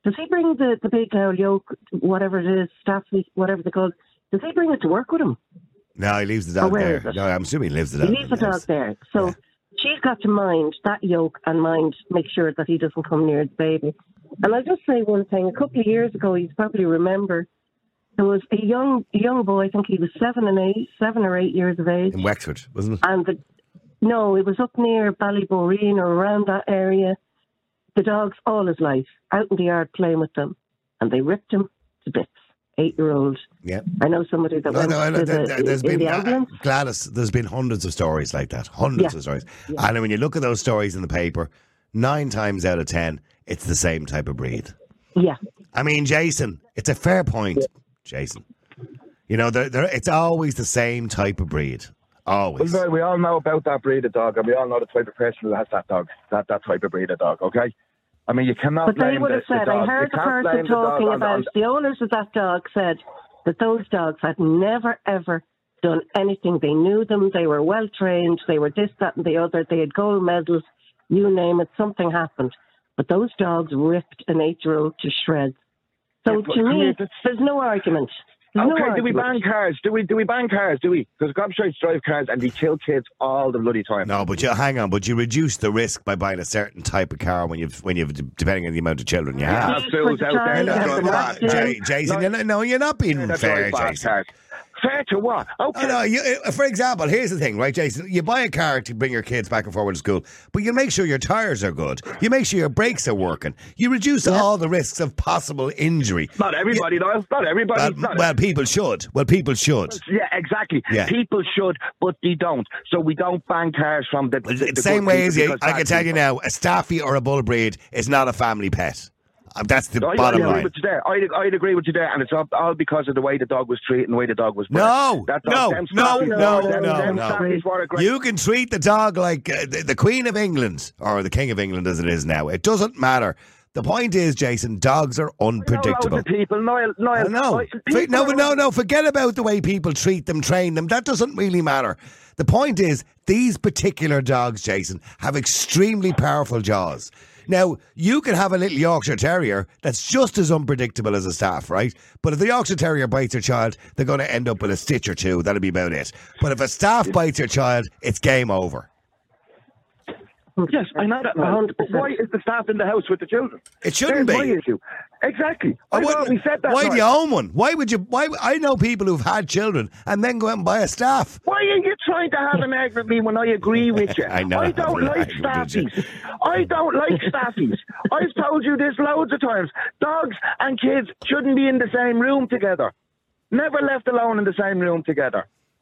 Does he bring the, the big owl yoke, whatever it is, staffy, whatever they call it, does he bring it to work with him? No, he leaves the Or dog where there. is it? No, I'm assuming he leaves the He dog. leaves the dog there. So she's got to mind that yoke and mind, make sure that he doesn't come near the baby. And I'll just say one thing. A couple of years ago, you probably remember, there was a young a young boy, I think he was seven and eight, seven or eight years of age. In Wexford, wasn't it? And the, no, it was up near Ballyboreen or around that area. The dog's all his life, out in the yard playing with them. And they ripped him to bits. Eight-year-old. Yeah. I know somebody that No, went no, I know, to there- the, there- there's in been the uh, ambulance. Gladys. There's been hundreds of stories like that. Hundreds Yeah. of stories. And when you look at those stories in the paper, nine times out of ten, it's the same type of breed. Yeah. I mean, Jason, it's a fair point, Jason. You know, they're, they're, it's always the same type of breed. Always. Well, no, we all know about that breed of dog, and we all know the type of person who has that dog, that, that type of breed of dog, okay? I mean, you cannot But they blame would the, have the said, dog. I heard You the can't person blame the dog talking on- about, on- the owners of that dog said that those dogs had never, ever done anything. They knew them, they were well trained, they were this, that, and the other, they had gold medals, you name it, something happened. But those dogs ripped an eight-year-old to shreds. So Yeah, but to come me, here, that's- there's no argument. There's no Okay, do we argument. ban cars? Do we do we ban cars? Do we? Because gobshites drive cars and they kill kids all the bloody time. No, but you hang on, but you reduce the risk by buying a certain type of car when you've when you've depending on the amount of children you have. have fools out there that drive bad cars. Jay, Jason, you're not, no, you're not being That fair, drive bad Jason. cars. Fair to what? Okay. Oh, no, you, uh, for example, here's the thing, right, Jason? You buy a car to bring your kids back and forward to school, but you make sure your tyres are good. You make sure your brakes are working. You reduce all the risks of possible injury. Not everybody, though. Not everybody. Well, Not well, people should. Well, people should. Yeah, exactly. Yeah. People should, but they don't. So we don't ban cars from the, the, The the same good way as people you, because I can bad tell you people- now, a staffy or a bull breed is not a family pet. Uh, That's the I, bottom I agree line. with you there. I'd, I'd agree with you there, and it's all, all because of the way the dog was treated and the way the dog was bred. No, That no, dog, them no, staffies- no, them- no, them no. staffies were a great- You can treat the dog like uh, the, the Queen of England or the King of England as it is now. It doesn't matter. The point is, Jason, dogs are unpredictable. Loads of people, Niall, Niall, No, I- For- people no, are- no, no. Forget about the way people treat them, train them. That doesn't really matter. The point is, these particular dogs, Jason, have extremely powerful jaws. Now, you can have a little Yorkshire Terrier that's just as unpredictable as a staff, right? But if the Yorkshire Terrier bites your child, they're going to end up with a stitch or two. That'll be about it. But if a staff bites your child, it's game over. Yes, I know that. one hundred percent. Why is the staff in the house with the children? It shouldn't There's be. my issue. Exactly. I I wouldn't- always said that. Why do you Niall. own one? Why would you? Why? I know people who've had children and then go out and buy a staff. Why are you trying to have an argument with me when I agree with you? I know, I don't I like know, did you? staffies. I don't like staffies. I've told you this loads of times. Dogs and kids shouldn't be in the same room together. Never left alone in the same room together.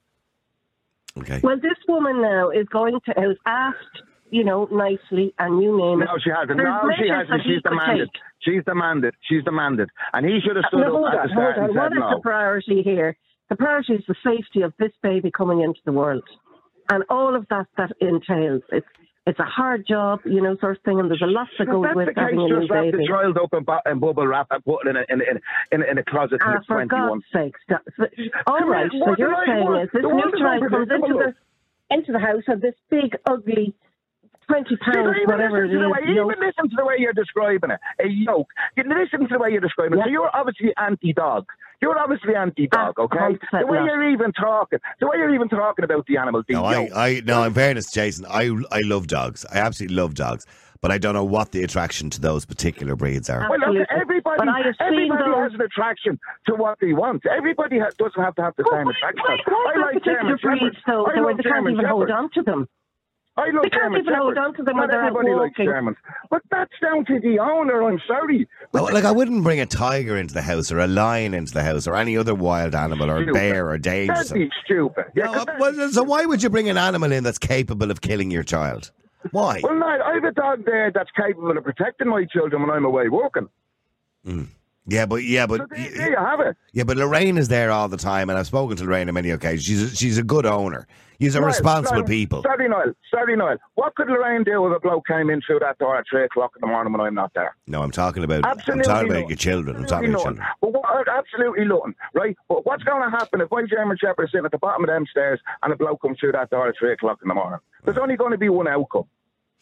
Okay. Well, this woman now is going to, has asked, you know, nicely, and you name it. No, she hasn't. There's No, she measures hasn't. that he She's could demanded. take. She's demanded. She's demanded. And he should have stood No, hold up at on, the start hold and on. What said is no. the priority here? The priority is the safety of this baby coming into the world, and all of that that entails. It's it's a hard job, you know, sort of thing, and there's a lot that Well, goes that's with the case. having a new Just wrap baby. the child up in, bu- in bubble wrap and put it in a, in, a, in, a, in a closet till Ah, it's for twenty-one. God's sake, stop. All Come right, on, so what you're do I saying want? is this The new world is child comes into unpredictable. the into the house of this big, ugly, twenty See, pounds, even whatever it listen to the is. way, yoke. even listen to the way you're describing it. A yoke. You listen to the way you're describing it. So you're obviously anti-dog. You're obviously anti-dog, okay? one hundred percent The way not. you're even talking, the way you're even talking about the animal, the No, I, yoke. I, no. In fairness, Jason, I, I love dogs. I absolutely love dogs. But I don't know what the attraction to those particular breeds are. Well, look, Absolutely. everybody, But I have seen everybody those- has an attraction to what they want. Everybody ha- doesn't have to have the same attraction. Why, why I are like particular German breeds, Shepherds. though, I where love they can't German even hold Shepherds. on to them? I love They can't German even hold Shepherds. on to them Not when they're out everybody likes walking. Germans. But that's down to the owner, I'm sorry. Well, like, I wouldn't bring a tiger into the house or a lion into the house or any other wild animal or a Stupid. bear or Dave. That'd be stupid. Yeah, No, 'cause uh, that- well, so why would you bring an animal in that's capable of killing your child? Why? Well, no, I have a dog there that's capable of protecting my children when I'm away working. Mm. Yeah, but yeah, but So there, there you have it. yeah, but Lorraine is there all the time, and I've spoken to Lorraine on many occasions. She's a, she's a good owner. She's a Niall, responsible Niall, people. Sorry, Niall. Sorry, Niall. What could Lorraine do if a bloke came in through that door at three o'clock in the morning when I'm not there? No, I'm talking about. Absolutely I'm talking about not. your children. I'm talking Absolutely about nothing. children. But what, absolutely nothing, right? But what's going to happen if my German Shepherd is sitting at the bottom of them stairs and a bloke comes through that door at three o'clock in the morning? There's only going to be one outcome.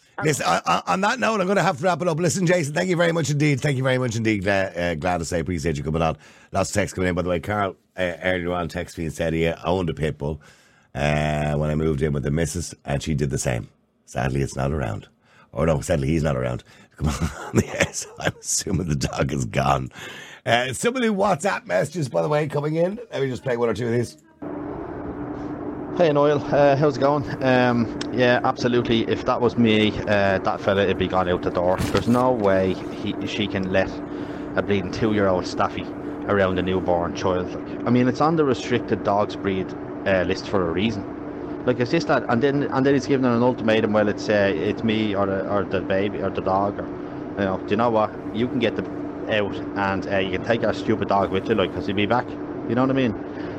Listen, on, on that note, I'm going to have to wrap it up. Listen, Jason, thank you very much indeed. Thank you very much indeed. Uh, uh, glad to say, appreciate you coming on. Lots of texts coming in. By the way, Carl uh, earlier on texted me and said he owned a pit bull uh, when I moved in with the missus, and she did the same. Sadly, it's not around. Or no, sadly, he's not around. Come on, yes, I'm assuming the dog is gone. Uh, some of the WhatsApp messages, by the way, coming in. Let me just play one or two of these. Hey Noel, uh, how's it going? Um, yeah, absolutely. If that was me, uh, that fella would be gone out the door. There's no way he, she can let a bleeding two-year-old staffy around a newborn child. Like, I mean, it's on the restricted dogs breed uh, list for a reason. Like, it's just that, and then and then he's giving her an ultimatum. Well, it's uh, it's me or the or the baby or the dog. Or, you know, do you know what? You can get the out, and uh, you can take our stupid dog with you, like, because he'll be back. You know what I mean?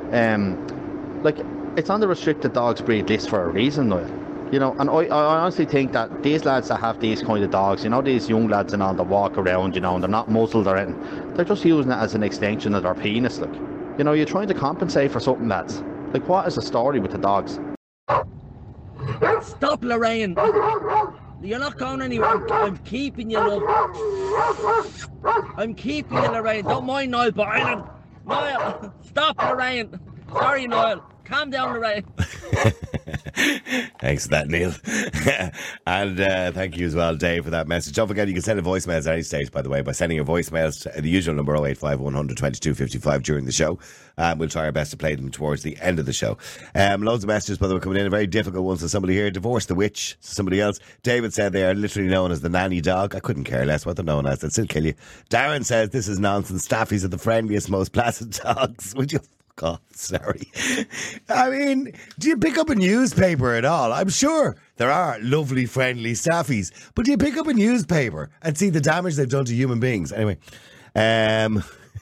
Um, like. It's on the restricted dogs breed list for a reason, Noel. You know, and I, I honestly think that these lads that have these kind of dogs, you know, these young lads and all that walk around, you know, and they're not muzzled or anything, they're just using it as an extension of their penis, like. You know, you're trying to compensate for something, lads. Like, what is the story with the dogs? Stop, Lorraine. You're not going anywhere. I'm, I'm keeping you, love. I'm keeping you, Lorraine. Don't mind Niall Boylan. Niall, stop, Lorraine. Sorry, Niall. Calm down, Lorraine. Thanks for that, Neil. And uh, thank you as well, Dave, for that message. Don't forget, you can send a voicemail at any stage, by the way, by sending your voicemails to the usual number oh eight five, one hundred, twenty-two fifty-five during the show. Um, we'll try our best to play them towards the end of the show. Um, loads of messages, by the way, coming in. A very difficult one. So somebody here, divorce the witch. Somebody else. David said they are literally known as the nanny dog. I couldn't care less what they're known as. They'd still kill you. Darren says this is nonsense. Staffies are the friendliest, most placid dogs. Would you... God, sorry. I mean, do you pick up a newspaper at all? I'm sure there are lovely, friendly staffies, but do you pick up a newspaper and see the damage they've done to human beings? Anyway, um,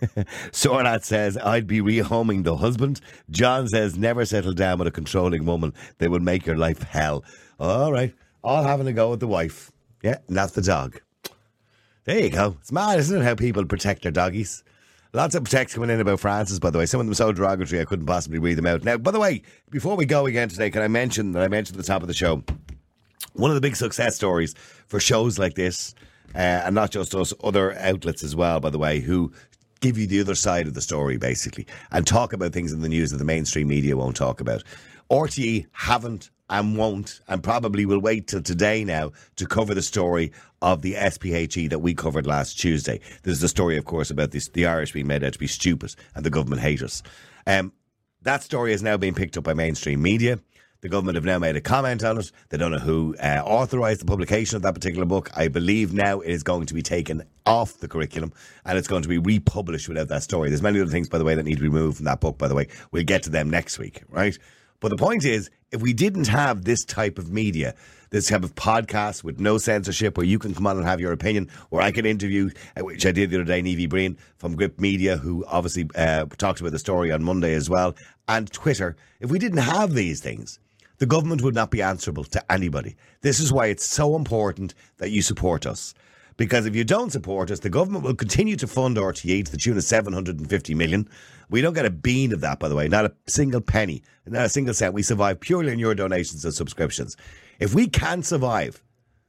Sornat says, I'd be rehoming the husband. John says, never settle down with a controlling woman. They will make your life hell. All right, all having a go with the wife. Yeah, and that's the dog. There you go. It's mad, isn't it, how people protect their doggies? Lots of texts coming in about Francis, by the way. Some of them so derogatory I couldn't possibly read them out. Now, by the way, before we go again today, can I mention that I mentioned at the top of the show, one of the big success stories for shows like this, uh, and not just us, other outlets as well, by the way, who give you the other side of the story, basically, and talk about things in the news that the mainstream media won't talk about. R T E haven't and won't and probably will wait till today now to cover the story of the S P H E that we covered last Tuesday. This is a story, of course, about this, the Irish being made out to be stupid and the government hate us. Um, that story is now being picked up by mainstream media. The government have now made a comment on it. They don't know who uh, authorised the publication of that particular book. I believe now it is going to be taken off the curriculum and it's going to be republished without that story. There's many other things, by the way, that need to be removed from that book, by the way. We'll get to them next week, right? But the point is, if we didn't have this type of media, this type of podcast with no censorship, where you can come on and have your opinion, where I can interview, which I did the other day, Nevy Breen from Grip Media, who obviously uh, talked about the story on Monday as well, and Twitter, if we didn't have these things, the government would not be answerable to anybody. This is why it's so important that you support us. Because if you don't support us, the government will continue to fund R T E to the tune of seven hundred fifty million. We don't get a bean of that, by the way, not a single penny, not a single cent. We survive purely on your donations and subscriptions. If we can survive,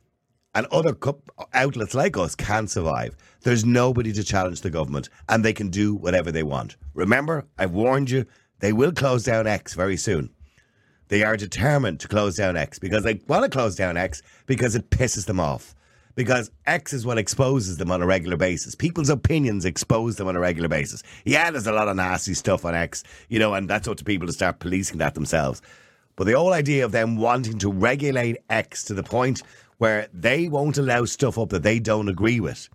and other outlets like us can survive, there's nobody to challenge the government, and they can do whatever they want. Remember, I've warned you, they will close down X very soon. They are determined to close down X because they want to close down X because it pisses them off. Because X is what exposes them on a regular basis. People's opinions expose them on a regular basis. Yeah, there's a lot of nasty stuff on X, you know, and that's up to people to start policing that themselves. But the whole idea of them wanting to regulate X to the point where they won't allow stuff up that they don't agree with.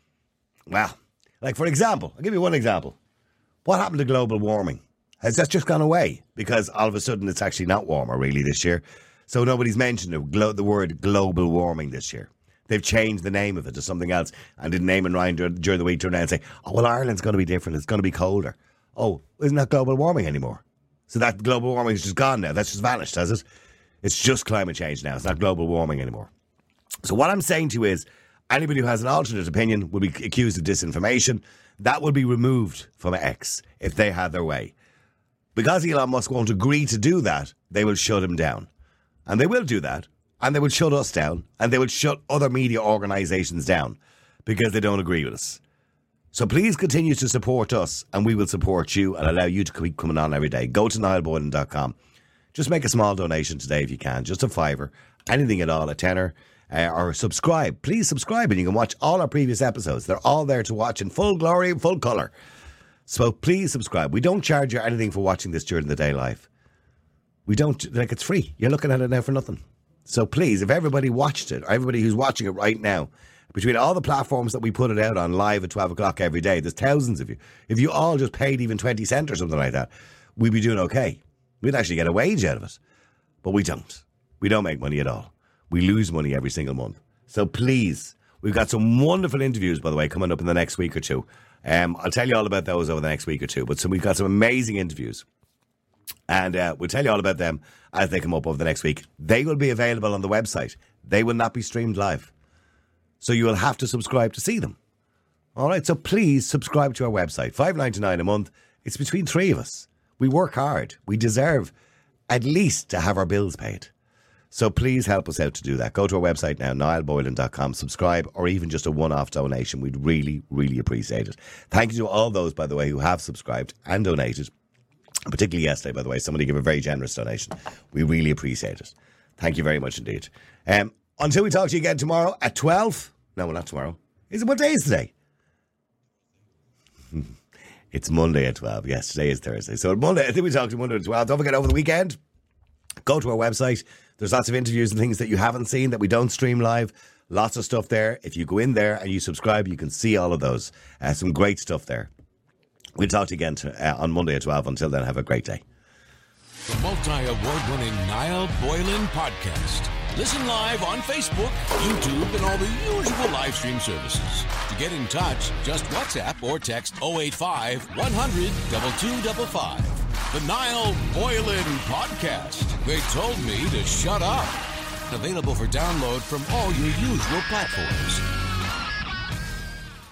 Well, like for example, I'll give you one example. What happened to global warming? Has that just gone away? Because all of a sudden it's actually not warmer really this year. So nobody's mentioned the word global warming this year. They've changed the name of it to something else and did name and rhyme during the week, turn around and say, oh, well, Ireland's going to be different. It's going to be colder. Oh, isn't that global warming anymore? So that global warming is just gone now. That's just vanished, has it? It's just climate change now. It's not global warming anymore. So what I'm saying to you is, anybody who has an alternate opinion will be accused of disinformation. That will be removed from X if they had their way. Because Elon Musk won't agree to do that, they will shut him down. And they will do that. and they will shut us down, and they will shut other media organisations down because they don't agree with us. So please continue to support us, and we will support you and allow you to keep coming on every day. Go to niall boylan dot com. Just make a small donation today if you can, just a fiver, anything at all, a tenner, uh, or subscribe. Please subscribe, and you can watch all our previous episodes. They're all there to watch in full glory and full colour. So please subscribe. We don't charge you anything for watching this during the day live. We don't, like, it's free. You're looking at it now for nothing. So please, if everybody watched it, or everybody who's watching it right now, between all the platforms that we put it out on live at twelve o'clock every day, there's thousands of you. If you all just paid even twenty cent or something like that, we'd be doing okay. We'd actually get a wage out of it. But we don't. We don't make money at all. We lose money every single month. So please, we've got some wonderful interviews, by the way, coming up in the next week or two. Um, I'll tell you all about those over the next week or two. But so we've got some amazing interviews. And uh, we'll tell you all about them as they come up over the next week. They will be available on the website. They will not be streamed live. So you will have to subscribe to see them. All right, so please subscribe to our website. five dollars ninety-nine a month. It's between three of us. We work hard. We deserve at least to have our bills paid. So please help us out to do that. Go to our website now, niall boylan dot com. Subscribe, or even just a one-off donation. We'd really, really appreciate it. Thank you to all those, by the way, who have subscribed and donated. Particularly yesterday, by the way, somebody gave a very generous donation. We really appreciate it. Thank you very much indeed. Um, until we talk to you again tomorrow at twelve. No, well, not tomorrow. Is it, what day is today? It's Monday at twelve. Yes, today is Thursday. So Monday, I think we talk to Monday at twelve. Don't forget, over the weekend, go to our website. There's lots of interviews and things that you haven't seen that we don't stream live. Lots of stuff there. If you go in there and you subscribe, you can see all of those. Uh, some great stuff there. We'll talk to you again to, uh, on Monday at twelve. Until then, have a great day. The multi-award-winning Niall Boylan Podcast. Listen live on Facebook, YouTube, and all the usual live stream services. To get in touch, just WhatsApp or text oh eight five, one hundred, two two five five. The Niall Boylan Podcast. They told me to shut up. Available for download from all your usual platforms.